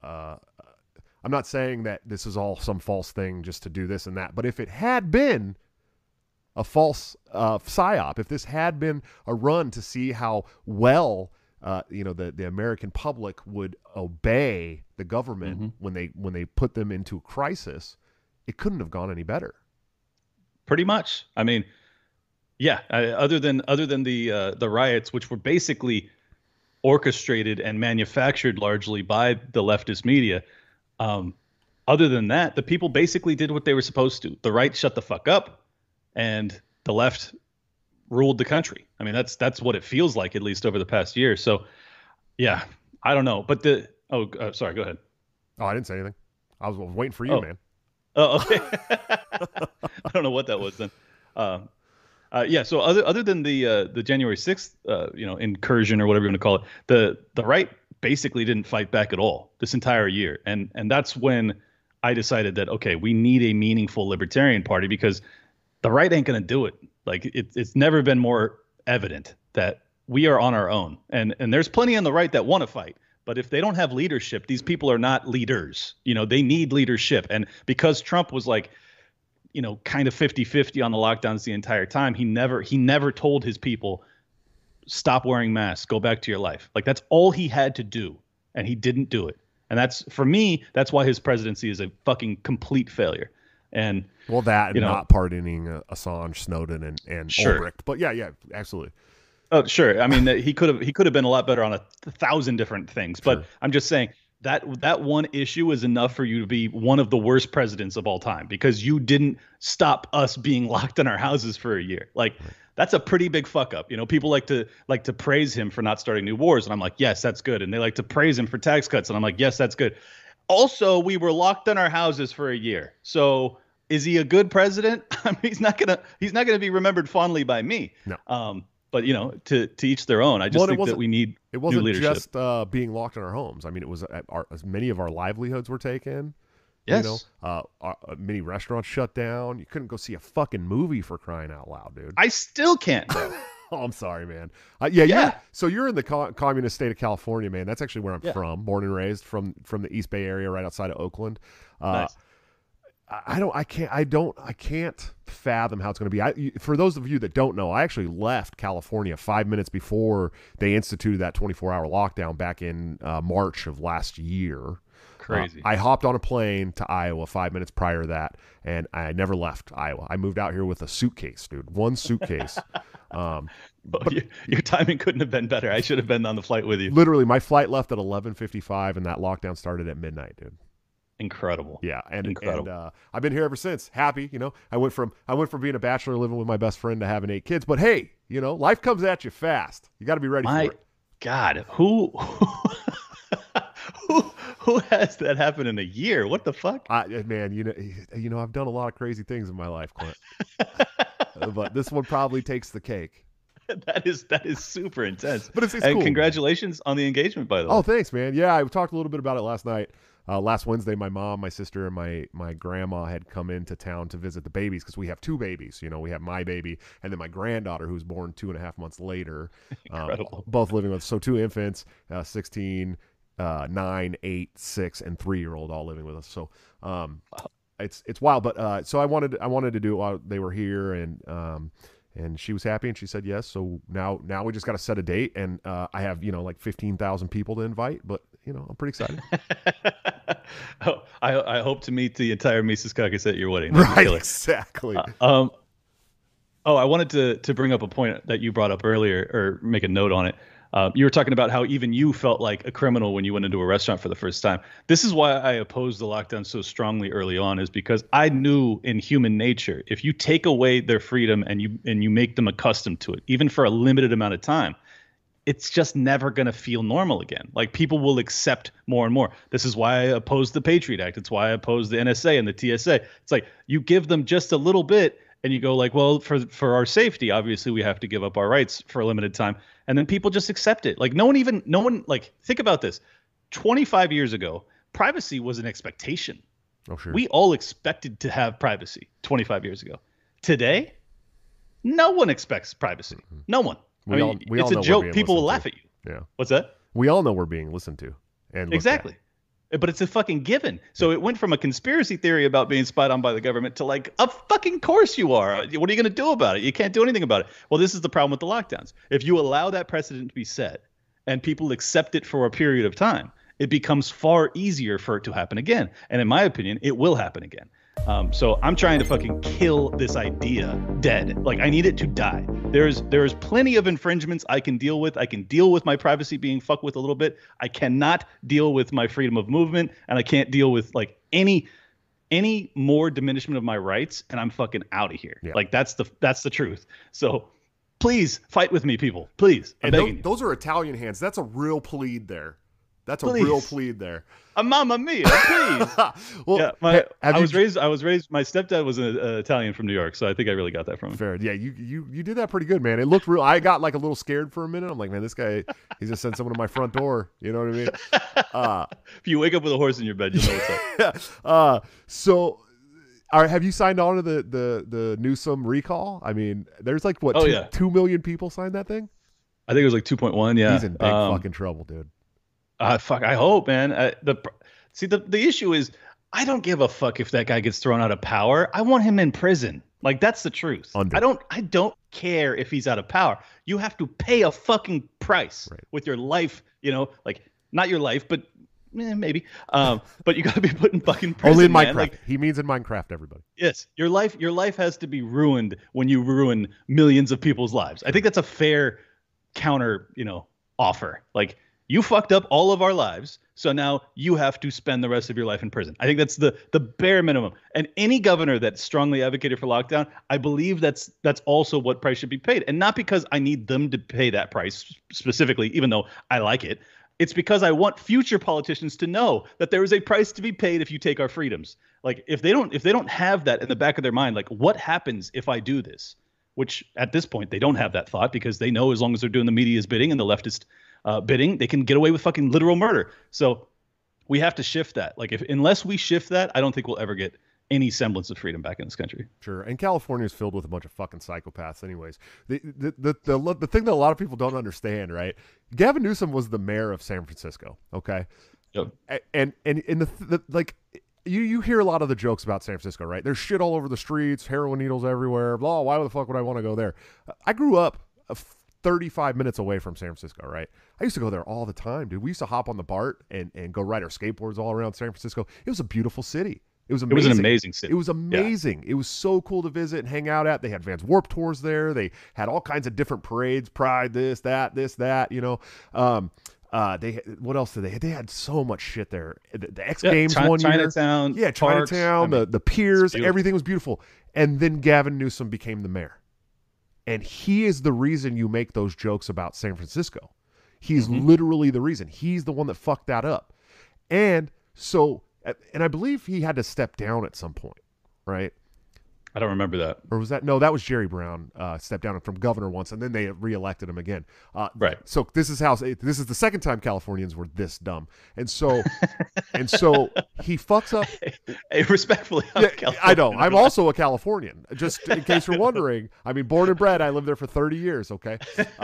I'm not saying that this is all some false thing just to do this and that. But if it had been a false psyop, if this had been a run to see how well the American public would obey the government when they put them into a crisis, it couldn't have gone any better. Pretty much. I mean, yeah. Other than the riots, which were basically orchestrated and manufactured largely by the leftist media. Other than that, the people basically did what they were supposed to. The right shut the fuck up, and the left ruled the country. I mean, that's what it feels like, at least over the past year. So, yeah, I don't know. But sorry, go ahead. Oh, I didn't say anything. I was waiting for you, man. Oh, okay. I don't know what that was then. Yeah. So other than the January 6th, incursion or whatever you want to call it, the right basically didn't fight back at all this entire year, and that's when I decided that, okay, we need a meaningful libertarian party, because the right ain't going to do it. Like it's never been more evident that we are on our own, and there's plenty on the right that want to fight. But if they don't have leadership, these people are not leaders. They need leadership. And because Trump was like, kind of 50-50 on the lockdowns the entire time, he never told his people, stop wearing masks, go back to your life. Like, that's all he had to do, and he didn't do it. And that's, for me, that's why his presidency is a fucking complete failure. And and not pardoning Assange, Snowden, and sure. Ulbricht. But yeah, absolutely. Oh, sure. I mean, he could have been a lot better on a 1,000 different things. But I'm just saying that one issue is enough for you to be one of the worst presidents of all time, because you didn't stop us being locked in our houses for a year. Like, that's a pretty big fuck up. People like to praise him for not starting new wars, and I'm like, yes, that's good. And they like to praise him for tax cuts, and I'm like, yes, that's good. Also, we were locked in our houses for a year. So is he a good president? I mean, he's not gonna be remembered fondly by me. No. But to each their own. I just think that we need it wasn't new leadership. Just being locked in our homes. I mean, it was as many of our livelihoods were taken. Yes. Many restaurants shut down. You couldn't go see a fucking movie, for crying out loud, dude. I still can't. Oh, I'm sorry, man. Yeah. So you're in the communist state of California, man. That's actually where I'm from, born and raised, from the East Bay area, right outside of Oakland. Nice. I can't fathom how it's going to be. For those of you that don't know, I actually left California 5 minutes before they instituted that 24-hour lockdown back in March of last year. Crazy. I hopped on a plane to Iowa 5 minutes prior to that, and I never left Iowa. I moved out here with a suitcase, dude. One suitcase. Your timing couldn't have been better. I should have been on the flight with you. Literally, my flight left at 11:55, and that lockdown started at midnight, dude. Incredible. Yeah, Incredible. And I've been here ever since. Happy, I went from being a bachelor living with my best friend to having 8 kids. But hey, life comes at you fast. You got to be ready for it. God, who has that happen in a year? What the fuck? Man, I've done a lot of crazy things in my life, Clint. But this one probably takes the cake. That is super intense. But it's and cool. Congratulations on the engagement, by the way. Oh, thanks, man. Yeah, I talked a little bit about it last night. Last Wednesday, my mom, my sister, and my grandma had come into town to visit the babies, because we have 2 babies. We have my baby and then my granddaughter, who was born 2.5 months later. Incredible. Both living with, so 2 infants, 16, 9, 8, 6, and 3-year-old, all living with us. So it's wild. But so I wanted to do it while they were here, and she was happy, and she said yes. So now we just got to set a date, and I have like 15,000 people to invite, but I'm pretty excited. I hope to meet the entire Mises Caucus at your wedding. Right, exactly. I wanted to bring up a point that you brought up earlier, or make a note on it. You were talking about how even you felt like a criminal when you went into a restaurant for the first time. This is why I opposed the lockdown so strongly early on, is because I knew in human nature, if you take away their freedom and you make them accustomed to it, even for a limited amount of time, it's just never going to feel normal again. Like, people will accept more and more. This is why I opposed the Patriot Act. It's why I opposed the NSA and the TSA. It's like, you give them just a little bit and you go like, well, for our safety, obviously we have to give up our rights for a limited time. And then people just accept it. Like, no one, like, think about this. 25 years ago, privacy was an expectation. Oh, sure. We all expected to have privacy 25 years ago. Today, no one expects privacy. Mm-hmm. No one. It's a joke. People will laugh at you. Yeah. What's that? We all know we're being listened to. And exactly. But it's a fucking given. So it went from a conspiracy theory about being spied on by the government to like, of fucking course you are. What are you going to do about it? You can't do anything about it. Well, this is the problem with the lockdowns. If you allow that precedent to be set, and people accept it for a period of time, it becomes far easier for it to happen again. And in my opinion, it will happen again. So I'm trying to fucking kill this idea dead. Like, I need it to die. There's plenty of infringements I can deal with. I can deal with my privacy being fucked with a little bit. I cannot deal with my freedom of movement, and I can't deal with like any more diminishment of my rights, and I'm fucking out of here. Yeah. Like, that's the truth. So please fight with me, people. Please. I'm begging you. Those are Italian hands. That's a real plead there. That's a real plead there. A mamma mia, please. Well, yeah, I was raised. My stepdad was an Italian from New York, so I think I really got that from him. Fair. Yeah, you did that pretty good, man. It looked real. I got like a little scared for a minute. I'm like, man, this guy, he's just sent someone to my front door. You know what I mean? If you wake up with a horse in your bed, you'll know what's up. So, all right, have you signed on to the Newsom recall? I mean, there's like what? 2 million people signed that thing. I think it was like 2.1. Yeah, he's in big fucking trouble, dude. Fuck, I hope, man. The issue is, I don't give a fuck if that guy gets thrown out of power. I want him in prison. Like, that's the truth. I don't care if he's out of power. You have to pay a fucking price with your life, you know, like, not your life, but maybe. But you got to be put in fucking prison. Only in Minecraft. Like, he means in Minecraft, everybody. Yes, your life has to be ruined when you ruin millions of people's lives. I think that's a fair counter, offer. Like, you fucked up all of our lives, so now you have to spend the rest of your life in prison. I think that's the bare minimum. And any governor that strongly advocated for lockdown, I believe that's also what price should be paid. And not because I need them to pay that price specifically, even though I like it. It's because I want future politicians to know that there is a price to be paid if you take our freedoms. Like, if they don't have that in the back of their mind, like, what happens if I do this? Which at this point they don't have that thought, because they know as long as they're doing the media's bidding and the leftist bidding, they can get away with fucking literal murder. So we have to shift that. Like, unless we shift that, I don't think we'll ever get any semblance of freedom back in this country. Sure. And California is filled with a bunch of fucking psychopaths anyways. The thing that a lot of people don't understand, right? Gavin Newsom was the mayor of San Francisco. Okay. Yep. And in like, you hear a lot of the jokes about San Francisco, right? There's shit all over the streets, heroin needles everywhere. Blah. Why the fuck would I want to go there? I grew up 35 minutes away from San Francisco, right? I used to go there all the time, dude. We used to hop on the BART and go ride our skateboards all around San Francisco. It was a beautiful city. It was amazing. It was an amazing city. It was amazing. Yeah. It was so cool to visit and hang out at. They had Vans Warped Tours there. They had all kinds of different parades, Pride, this, that, what else did they have? They had so much shit there. The X Games one year. Chinatown. Yeah, parks, Chinatown, the piers, everything was beautiful. And then Gavin Newsom became the mayor. And he is the reason you make those jokes about San Francisco. He's literally the reason. He's the one that fucked that up. And so, and I believe he had to step down at some point, right? I don't remember that. Or was that? No, that was Jerry Brown stepped down from governor once, and then they reelected him again. Right. So this is the second time Californians were this dumb. And so he fucks up. Hey, respectfully, I know. I'm also a Californian, just in case you're wondering. I mean, born and bred. I lived there for 30 years. Okay.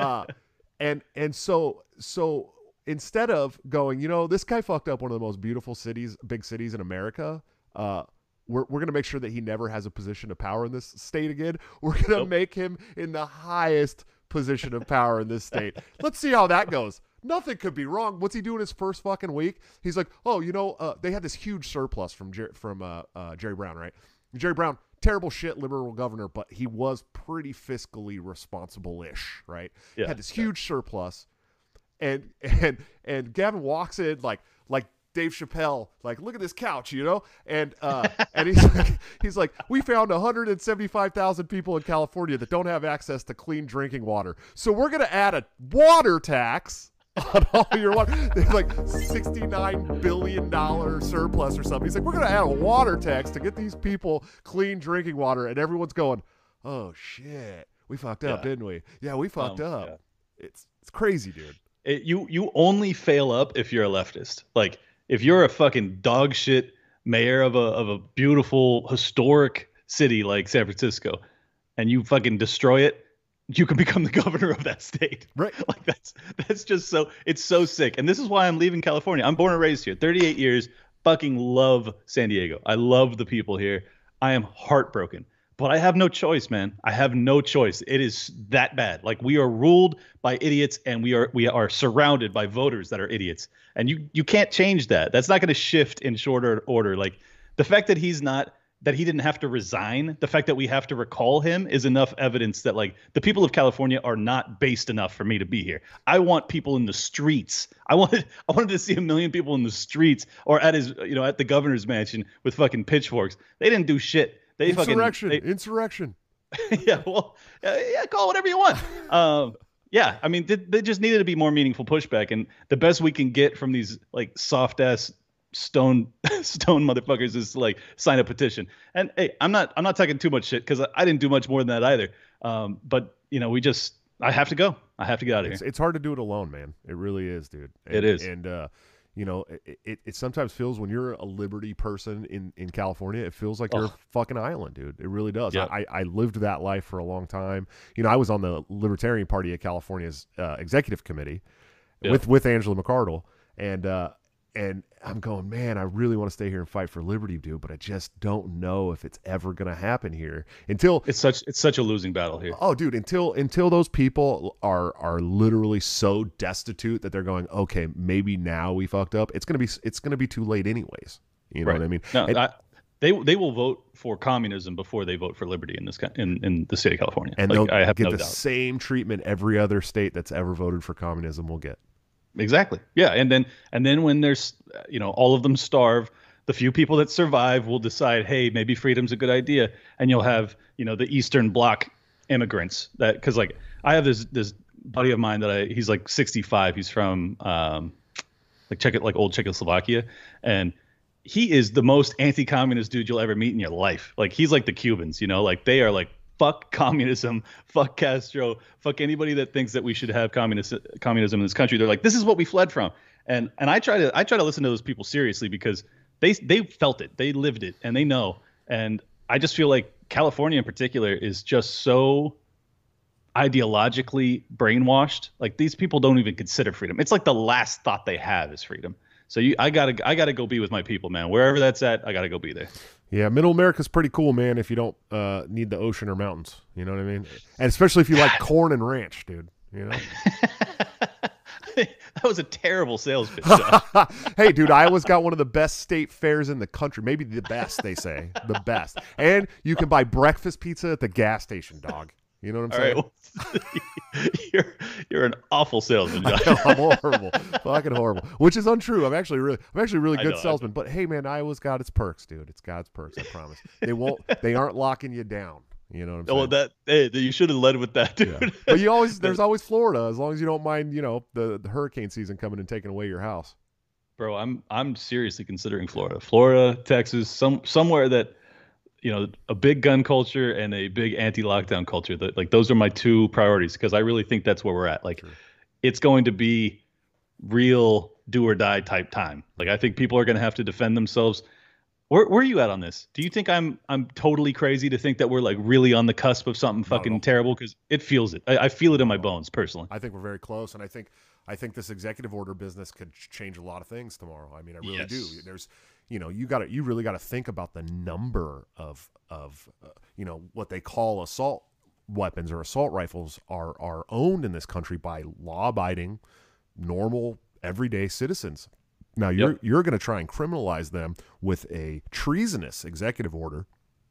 And so instead of going, this guy fucked up one of the most beautiful big cities in America, we're going to make sure that he never has a position of power in this state again. We're going to make him in the highest position of power in this state. Let's see how that goes. Nothing could be wrong. What's he doing his first fucking week? He's like, they had this huge surplus from Jerry Brown, right? Jerry Brown, terrible shit, liberal governor, but he was pretty fiscally responsible-ish, right? Yeah, had this huge surplus. And Gavin walks in like Dave Chappelle, like, look at this couch, and he's like, we found 175,000 people in California that don't have access to clean drinking water, so we're gonna add a water tax on all your water. There's like $69 billion surplus or something. He's like, we're gonna add a water tax to get these people clean drinking water, and everyone's going, oh shit, we fucked up, didn't we? Yeah, we fucked up. Yeah. It's crazy, dude. You only fail up if you're a leftist. Like, if you're a fucking dog shit mayor of a beautiful historic city like San Francisco, and you fucking destroy it, you can become the governor of that state. Right. Like, that's just it's so sick. And this is why I'm leaving California. I'm born and raised here, 38 years, fucking love San Diego. I love the people here. I am heartbroken But I have no choice, man. I have no choice. It is that bad. Like, we are ruled by idiots, and we are surrounded by voters that are idiots. And you can't change that. That's not going to shift in shorter order. Like, the fact that he didn't have to resign, the fact that we have to recall him is enough evidence that, like, the people of California are not based enough for me to be here. I want people in the streets. I wanted to see 1 million people in the streets, or at at the governor's mansion with fucking pitchforks. They didn't do shit. Insurrection. Yeah, well, yeah, call it whatever you want. Yeah, I mean, they just needed to be more meaningful pushback, and the best we can get from these, like, soft ass stone motherfuckers is to, like, sign a petition. And hey, I'm not talking too much shit, because I didn't do much more than that either. But I have to go. I have to get out of here. It's hard to do it alone, man. It really is, dude. It is. And it sometimes feels, when you're a liberty person in California, it feels like you're a fucking island, dude. It really does. Yeah. I lived that life for a long time. I was on the Libertarian Party of California's executive committee with Angela McArdle, and I'm going, man, I really want to stay here and fight for liberty, dude, but I just don't know if it's ever going to happen here until it's such a losing battle here. Oh, dude, until those people are literally so destitute that they're going, okay, maybe now we fucked up. It's gonna be too late anyways. You know what I mean? No, they will vote for communism before they vote for liberty in the state of California, and like, they'll I have get no the doubt. same treatment every other state that's ever voted for communism will get. Exactly. Yeah, and then when there's all of them starve, the few people that survive will decide, hey, maybe freedom's a good idea, and you'll have the Eastern Bloc immigrants because, like, I have this buddy of mine he's like 65. He's from like old Czechoslovakia, and he is the most anti-communist dude you'll ever meet in your life. Like, he's like the Cubans, like, they are like, fuck communism, fuck Castro, fuck anybody that thinks that we should have communism in this country. They're like, this is what we fled from. And I try to listen to those people seriously, because they felt it, they lived it, and they know. And I just feel like California in particular is just so ideologically brainwashed. Like, these people don't even consider freedom. It's like the last thought they have is freedom. So I gotta go be with my people, man. Wherever that's at, I gotta go be there. Yeah, Middle America's pretty cool, man, if you don't need the ocean or mountains. You know what I mean? And especially if you like corn and ranch, dude. That was a terrible sales pitch. Hey, dude, Iowa's got one of the best state fairs in the country. Maybe the best, they say. The best. And you can buy breakfast pizza at the gas station, dog. You know what I'm saying? Right, well, you're an awful salesman, Josh. I'm horrible, fucking horrible. Which is untrue. I'm actually really good salesman. But hey, man, Iowa's got its perks, dude. It's got its perks. I promise. They aren't locking you down. You know what I'm saying? Well, you should have led with that, dude. Yeah. But there's always Florida, as long as you don't mind, the hurricane season coming and taking away your house. Bro, I'm seriously considering Florida, Texas, somewhere that. A big gun culture and a big anti-lockdown culture. Like, those are my two priorities, because I really think that's where we're at. Like, It's going to be real do or die type time. Like, I think people are going to have to defend themselves. Where are you at on this? Do you think I'm totally crazy to think that we're, like, really on the cusp of something fucking terrible? Because it feels it. I feel it in my bones personally. I think we're very close, and I think this executive order business could change a lot of things tomorrow. I mean, I really do. There's you really got to think about the number of what they call assault weapons or assault rifles are owned in this country by law-abiding, normal, everyday citizens. Now you're going to try and criminalize them with a treasonous executive order.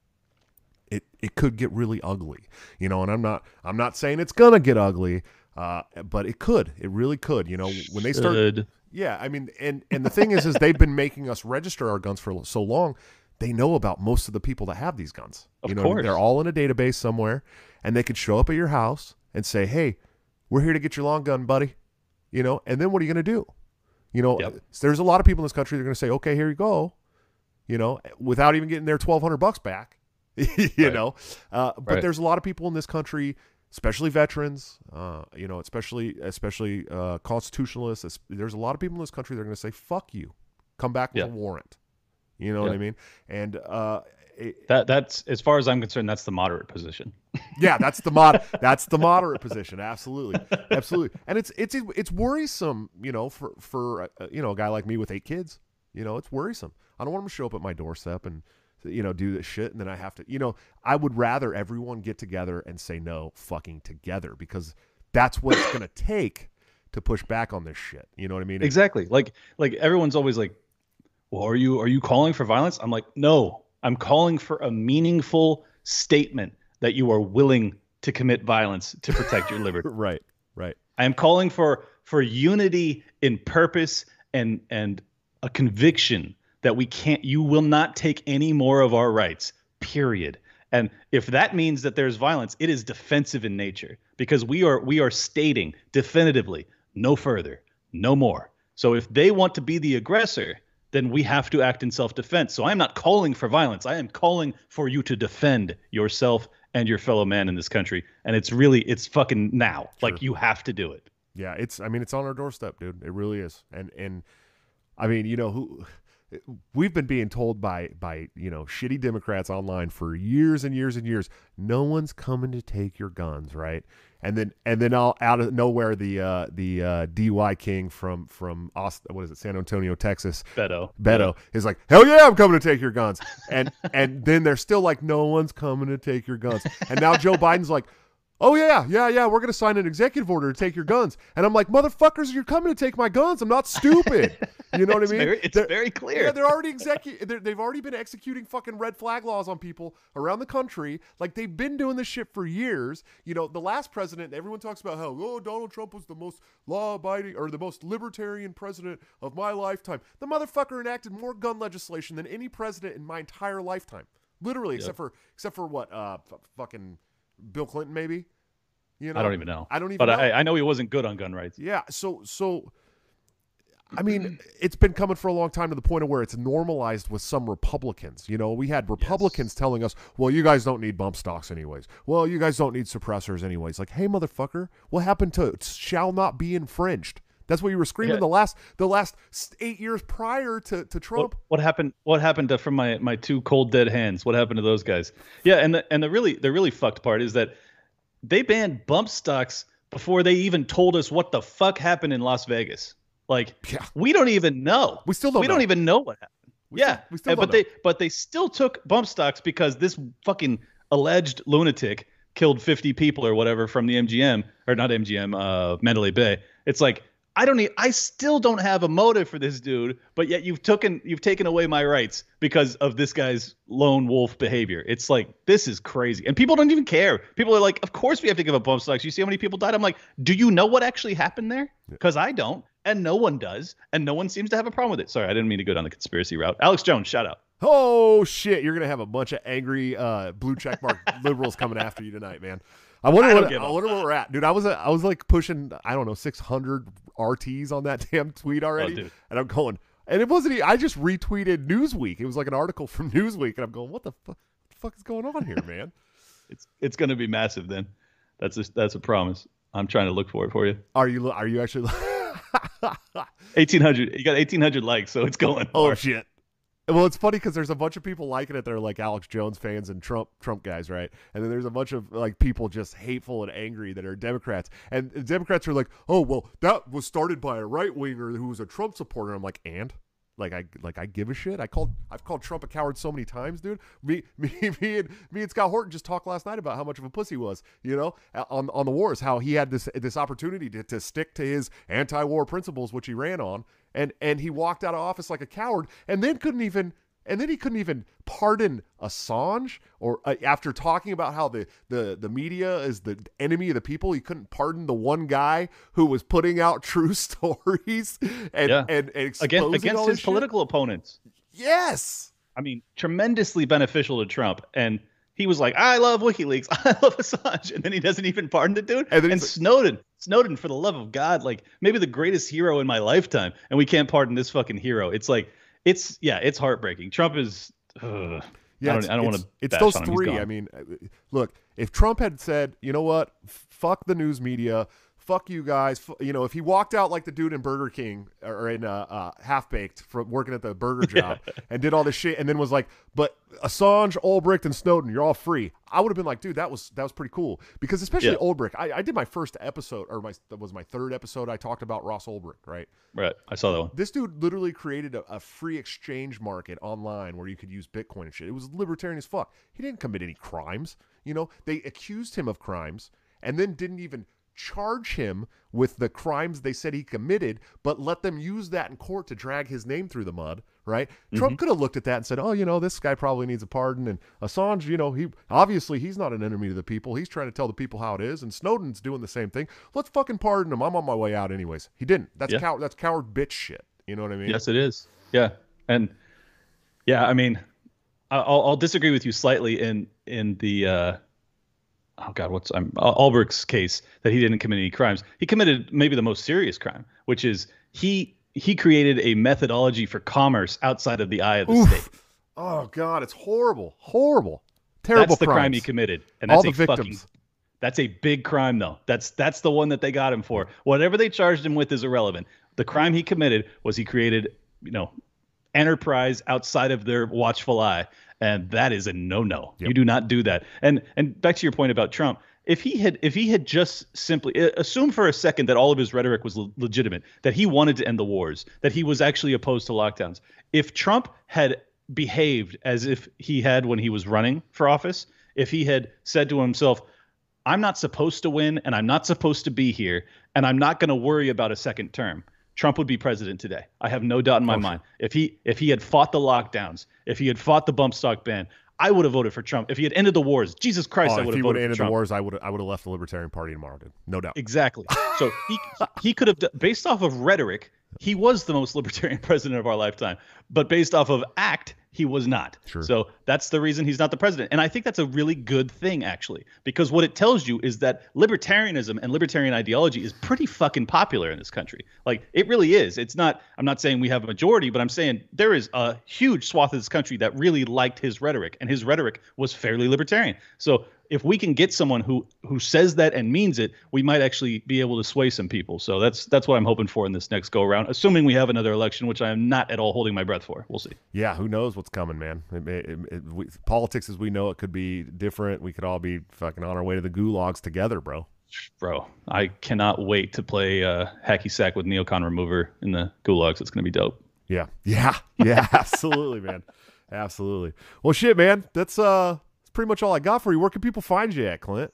It could get really ugly, and I'm not saying it's going to get ugly, but it could. It really could. When they start. Yeah, I mean, and the thing is they've been making us register our guns for so long. They know about most of the people that have these guns. Of course. They're all in a database somewhere, and they could show up at your house and say, "Hey, we're here to get your long gun, buddy." And then what are you going to do? There's a lot of people in this country that are going to say, "Okay, here you go," without even getting their $1,200 back. But there's a lot of people in this country, especially veterans, especially constitutionalists. There's a lot of people in this country that are going to say, "Fuck you, come back with a warrant." You know what I mean? And that's, as far as I'm concerned, that's the moderate position. Yeah, that's the moderate position. Absolutely. And it's worrisome, for a guy like me with 8 kids. It's worrisome. I don't want him to show up at my doorstep and do this shit, and then I have to, I would rather everyone get together and say no fucking together, because that's what it's gonna take to push back on this shit. You know what I mean? Exactly. Like everyone's always like, well, are you calling for violence? I'm like, no, I'm calling for a meaningful statement that you are willing to commit violence to protect your liberty. Right. I am calling for unity in purpose and a conviction that you will not take any more of our rights, period. And if that means that there's violence, it is defensive in nature, because we are stating definitively no further, no more. So if they want to be the aggressor, then we have to act in self-defense. So I'm not calling for violence. I am calling for you to defend yourself and your fellow man in this country. And it's fucking now. Sure. Like, you have to do it. Yeah, it's on our doorstep, dude. It really is. And I mean, we've been being told by shitty Democrats online for years and years and years, no one's coming to take your guns, right? And then all out of nowhere, the DUI king from Austin, what is it, San Antonio, Texas, Beto is like, hell yeah, I'm coming to take your guns, and then they're still like, no one's coming to take your guns, and now Joe Biden's like, oh yeah, we're gonna sign an executive order to take your guns, and I'm like, motherfuckers, you're coming to take my guns. I'm not stupid. You know what I mean? It's very clear. Yeah, they're already they've already been executing fucking red flag laws on people around the country. Like, they've been doing this shit for years. The last president, everyone talks about how, Donald Trump was the most law-abiding or the most libertarian president of my lifetime. The motherfucker enacted more gun legislation than any president in my entire lifetime, literally, except for what, fucking Bill Clinton, maybe. I don't even know. But I know he wasn't good on gun rights. Yeah. So, I mean, it's been coming for a long time, to the point of where it's normalized with some Republicans. We had Republicans telling us, well, you guys don't need bump stocks anyways. Well, you guys don't need suppressors anyways. Like, hey, motherfucker, what happened to shall not be infringed? That's what you were screaming the last 8 years prior to Trump. What happened from my two cold dead hands? What happened to those guys? Yeah, and the really fucked part is that they banned bump stocks before they even told us what the fuck happened in Las Vegas. Like, we don't even know. We still don't know. We don't even know what happened. We still don't know. But they still took bump stocks because this fucking alleged lunatic killed 50 people or whatever from the MGM, or not MGM, Mandalay Bay. It's like, I still don't have a motive for this dude, but yet you've taken away my rights because of this guy's lone wolf behavior. It's like, this is crazy. And people don't even care. People are like, of course we have to give up bump stocks. You see how many people died? I'm like, do you know what actually happened there? Because I don't, and no one does, and no one seems to have a problem with it. Sorry, I didn't mean to go down the conspiracy route. Alex Jones, shout out. Oh shit, you're gonna have a bunch of angry blue checkmark liberals coming after you tonight, man. I wonder where we're at, dude. I was like pushing, I don't know, 600 RTs on that damn tweet already, and I'm going, and it wasn't. I just retweeted Newsweek. It was like an article from Newsweek, and I'm going, what the fuck is going on here, man? It's going to be massive. Then that's a promise. I'm trying to look for it for you. Are you actually? 1,800. You got 1,800 likes, so it's going. Oh shit. Well, it's funny because there's a bunch of people liking it. They're like Alex Jones fans and Trump guys, right? And then there's a bunch of like people just hateful and angry that are Democrats. And the Democrats are like, oh, well, that was started by a right winger who was a Trump supporter. I'm like, and? I give a shit. I've called Trump a coward so many times, dude. Me and Scott Horton just talked last night about how much of a pussy he was, on the wars, how he had this opportunity to stick to his anti-war principles, which he ran on, and he walked out of office like a coward, and then he couldn't even pardon Assange, or after talking about how the media is the enemy of the people, he couldn't pardon the one guy who was putting out true stories and exposing against his political opponents. Yes. I mean, tremendously beneficial to Trump. And he was like, I love WikiLeaks. I love Assange. And then he doesn't even pardon the dude. And Snowden, for the love of God, like maybe the greatest hero in my lifetime. And we can't pardon this fucking hero. It's like, it's heartbreaking. Trump is, I don't want to. It's those three. I mean, look, if Trump had said, you know what, fuck the news media, fuck you guys. If he walked out like the dude in Burger King or in Half Baked from working at the burger job and did all this shit and then was like, but Assange, Ulbricht, and Snowden, you're all free. I would have been like, dude, that was pretty cool. Because especially Ulbricht, I did my first episode, or that was my third episode. I talked about Ross Ulbricht, right? Right. I saw that one. This dude literally created a free exchange market online where you could use Bitcoin and shit. It was libertarian as fuck. He didn't commit any crimes. They accused him of crimes and then didn't even charge him with the crimes they said he committed, but let them use that in court to drag his name through the mud, right? Trump could have looked at that and said, oh, this guy probably needs a pardon. And Assange, he's not an enemy to the people. He's trying to tell the people how it is. And Snowden's doing the same thing. Let's fucking pardon him. I'm on my way out anyways. He didn't. That's that's coward bitch shit. You know what I mean? Yes, it is. Yeah. And yeah, I mean, I'll disagree with you slightly in the Ulbricht's case that he didn't commit any crimes. He committed maybe the most serious crime, which is he created a methodology for commerce outside of the eye of the state. Oh God, it's horrible, terrible. That's the crimes. crime he committed, and that's all the victims. That's a big crime, though. That's the one that they got him for. Whatever they charged him with is irrelevant. The crime he committed was he created, enterprise outside of their watchful eye. And that is a no-no. Yep. You do not do that. And back to your point about Trump, if he had just simply assume for a second that all of his rhetoric was legitimate, that he wanted to end the wars, that he was actually opposed to lockdowns. If Trump had behaved as if he had when he was running for office, if he had said to himself, I'm not supposed to win and I'm not supposed to be here and I'm not going to worry about a second term, Trump would be president today. I have no doubt in my mind. If he had fought the lockdowns, if he had fought the bump stock ban, I would have voted for Trump. If he had ended the wars, Jesus Christ, I would have voted for Trump. If he would have ended the wars, I would have left the Libertarian Party tomorrow, dude. No doubt. Exactly. So he could have, based off of rhetoric, he was the most libertarian president of our lifetime. But based off of act, he was not. Sure. So that's the reason he's not the president. And I think that's a really good thing, actually, because what it tells you is that libertarianism and libertarian ideology is pretty fucking popular in this country. Like, it really is. It's not, I'm not saying we have a majority, but I'm saying there is a huge swath of this country that really liked his rhetoric, and his rhetoric was fairly libertarian. So if we can get someone who says that and means it, we might actually be able to sway some people. So that's what I'm hoping for in this next go around, assuming we have another election, which I am not at all holding my breath for. We'll see. Yeah, who knows what's coming, man. Politics as we know it could be different. We could all be fucking on our way to the gulags together, bro. Bro, I cannot wait to play hacky sack with neocon remover in the gulags. It's going to be dope. Yeah, absolutely, man. Absolutely. Well, shit, man. That's pretty much all I got for you. Where can people find you at, Clint?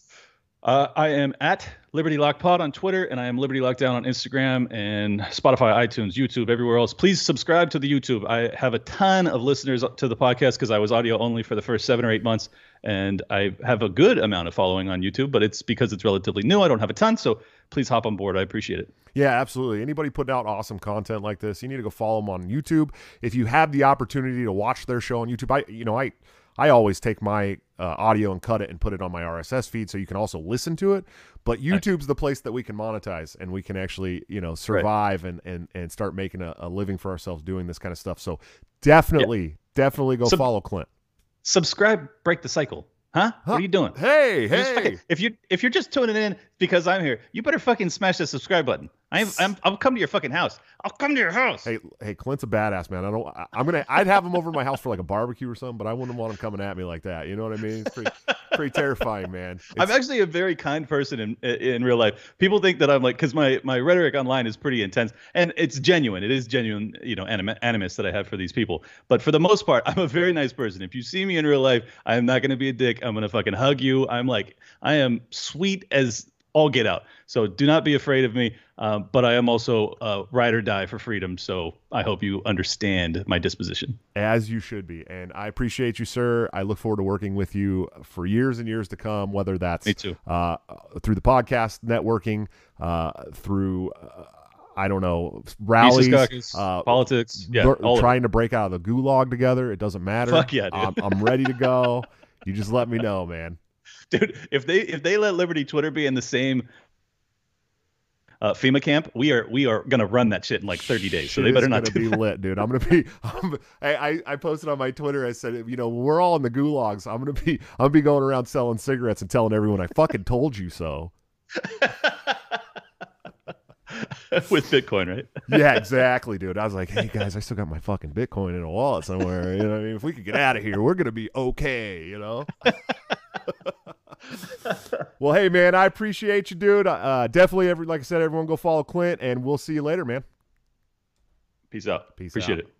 I am at Liberty Lock Pod on Twitter, and I am Liberty Lockdown on Instagram and Spotify, iTunes, YouTube, everywhere else. Please subscribe to the YouTube. I have a ton of listeners to the podcast because I was audio only for the first 7 or 8 months, and I have a good amount of following on YouTube, but it's because it's relatively new. I don't have a ton, so please hop on board. I appreciate it. Yeah, absolutely. Anybody putting out awesome content like this, you need to go follow them on YouTube. If you have the opportunity to watch their show on YouTube, I always take my audio and cut it and put it on my RSS feed so you can also listen to it. But YouTube's the place that we can monetize and we can actually, survive and start making a living for ourselves doing this kind of stuff. So definitely go follow Clint. Subscribe, break the cycle. Huh? What are you doing? Hey. If you're just tuning in because I'm here, you better fucking smash the subscribe button. I'll come to your fucking house. I'll come to your house. Hey, Clint's a badass, man. I'd have him over my house for like a barbecue or something, but I wouldn't want him coming at me like that. You know what I mean? It's pretty terrifying, man. I'm actually a very kind person in real life. People think that I'm like, because my rhetoric online is pretty intense, and it's genuine. It is genuine, animus that I have for these people. But for the most part, I'm a very nice person. If you see me in real life, I am not going to be a dick. I'm going to fucking hug you. I am sweet as all get out. So do not be afraid of me. But I am also ride or die for freedom. So I hope you understand my disposition. As you should be. And I appreciate you, sir. I look forward to working with you for years and years to come, whether that's me too. Through the podcast networking, through I don't know, rallies, politics, trying to break out of the gulag together. It doesn't matter. Fuck yeah, dude. I'm ready to go. You just let me know, man. Dude, if they let Liberty Twitter be in the same FEMA camp, we are gonna run that shit in like 30 days. So they better not be lit, dude. I posted on my Twitter. I said, we're all in the gulags. I'm gonna be going around selling cigarettes and telling everyone I fucking told you so. With Bitcoin, right? Yeah, exactly, dude. I was like, hey guys, I still got my fucking Bitcoin in a wallet somewhere. You know what I mean? If we could get out of here, we're gonna be okay, you know? Well, hey man, I appreciate you, dude. Definitely like I said, everyone go follow Clint, and we'll see you later, man. Peace out. Appreciate it.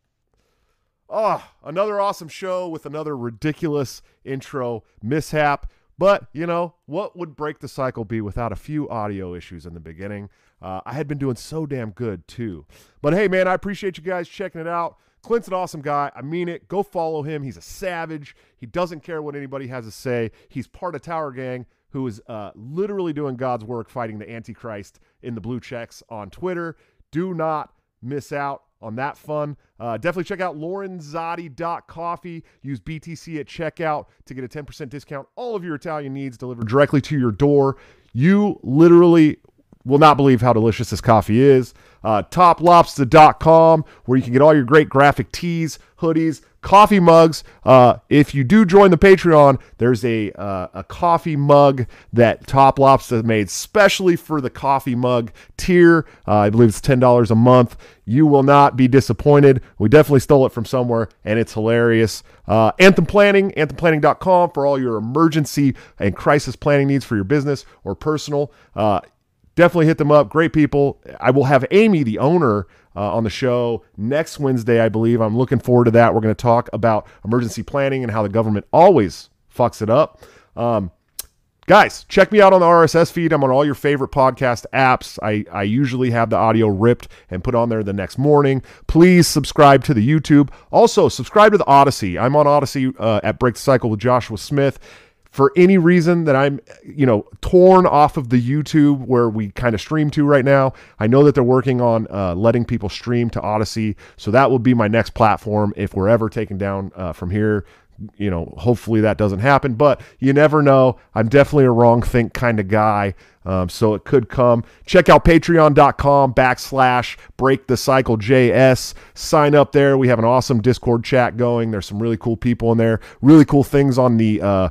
Oh, another awesome show with another ridiculous intro mishap. But, you know, what would Break the Cycle be without a few audio issues in the beginning? I had been doing so damn good, too. But, hey, man, I appreciate you guys checking it out. Clint's an awesome guy. I mean it. Go follow him. He's a savage. He doesn't care what anybody has to say. He's part of Tower Gang, who is literally doing God's work fighting the Antichrist in the blue checks on Twitter. Do not miss out on that fun. Definitely check out lorenzotti.coffee. Use BTC at checkout to get a 10% discount. All of your Italian needs delivered directly to your door. You literally will not believe how delicious this coffee is. Toplobster.com, where you can get all your great graphic tees, hoodies, coffee mugs. If you do join the Patreon, there's a coffee mug that Top Lobster made specially for the coffee mug tier. I believe it's $10 a month. You will not be disappointed. We definitely stole it from somewhere, and it's hilarious. Anthem Planning, anthemplanning.com for all your emergency and crisis planning needs for your business or personal. Definitely hit them up. Great people. I will have Amy, the owner, on the show next Wednesday, I believe. I'm looking forward to that. We're going to talk about emergency planning and how the government always fucks it up. Guys, check me out on the RSS feed. I'm on all your favorite podcast apps. I usually have the audio ripped and put on there the next morning. Please subscribe to the YouTube. Also, subscribe to the Odyssey. I'm on Odyssey at Break the Cycle with Joshua Smith. For any reason that I'm, torn off of the YouTube where we kind of stream to right now, I know that they're working on letting people stream to Odyssey. So that will be my next platform if we're ever taken down from here. Hopefully that doesn't happen, but you never know. I'm definitely a wrong think kind of guy. So it could come. Check out patreon.com/breakthecyclejs. Sign up there. We have an awesome Discord chat going. There's some really cool people in there. Really cool things on the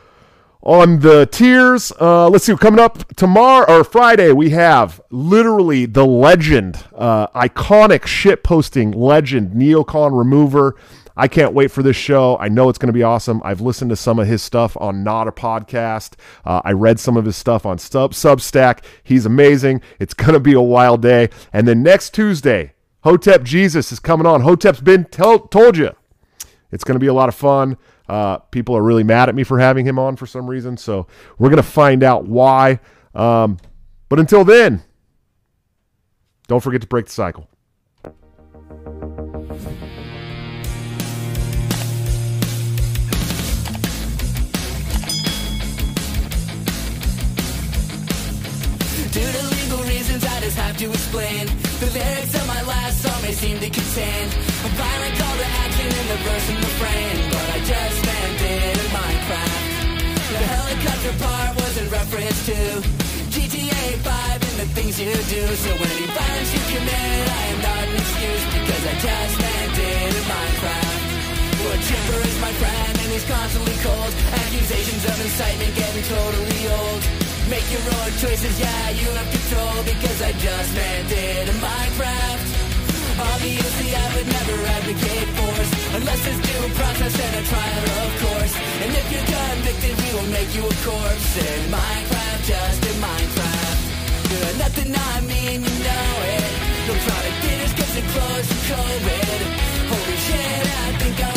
tiers. Let's see, coming up tomorrow or Friday, we have literally the legend, iconic shitposting legend, Neocon Remover. I can't wait for this show. I know it's going to be awesome. I've listened to some of his stuff on Not a Podcast. I read some of his stuff on Substack. He's amazing. It's going to be a wild day. And then next Tuesday, Hotep Jesus is coming on. Hotep's been told you. It's going to be a lot of fun. People are really mad at me for having him on for some reason, so we're going to find out why. But until then, don't forget to break the cycle. Due to legal reasons, I just have to explain. The lyrics of my last song may seem to contain a violent call to action in the verse and refrain, but I just meant it in Minecraft. The helicopter part was in reference to GTA 5 and the things you do. So any violence you commit, I am not an excuse, because I just meant it in Minecraft. Well, Chipper is my friend and he's constantly cold. Accusations of incitement getting totally old. Make your own choices, yeah, you have control, because I just meant it in Minecraft. Obviously I would never advocate force, unless there's due process and a trial, of course. And if you're convicted, we will make you a corpse in Minecraft, just in Minecraft. You're nothing I mean, you know it. No product dinners, cause it closed to COVID. Holy shit, I think I'm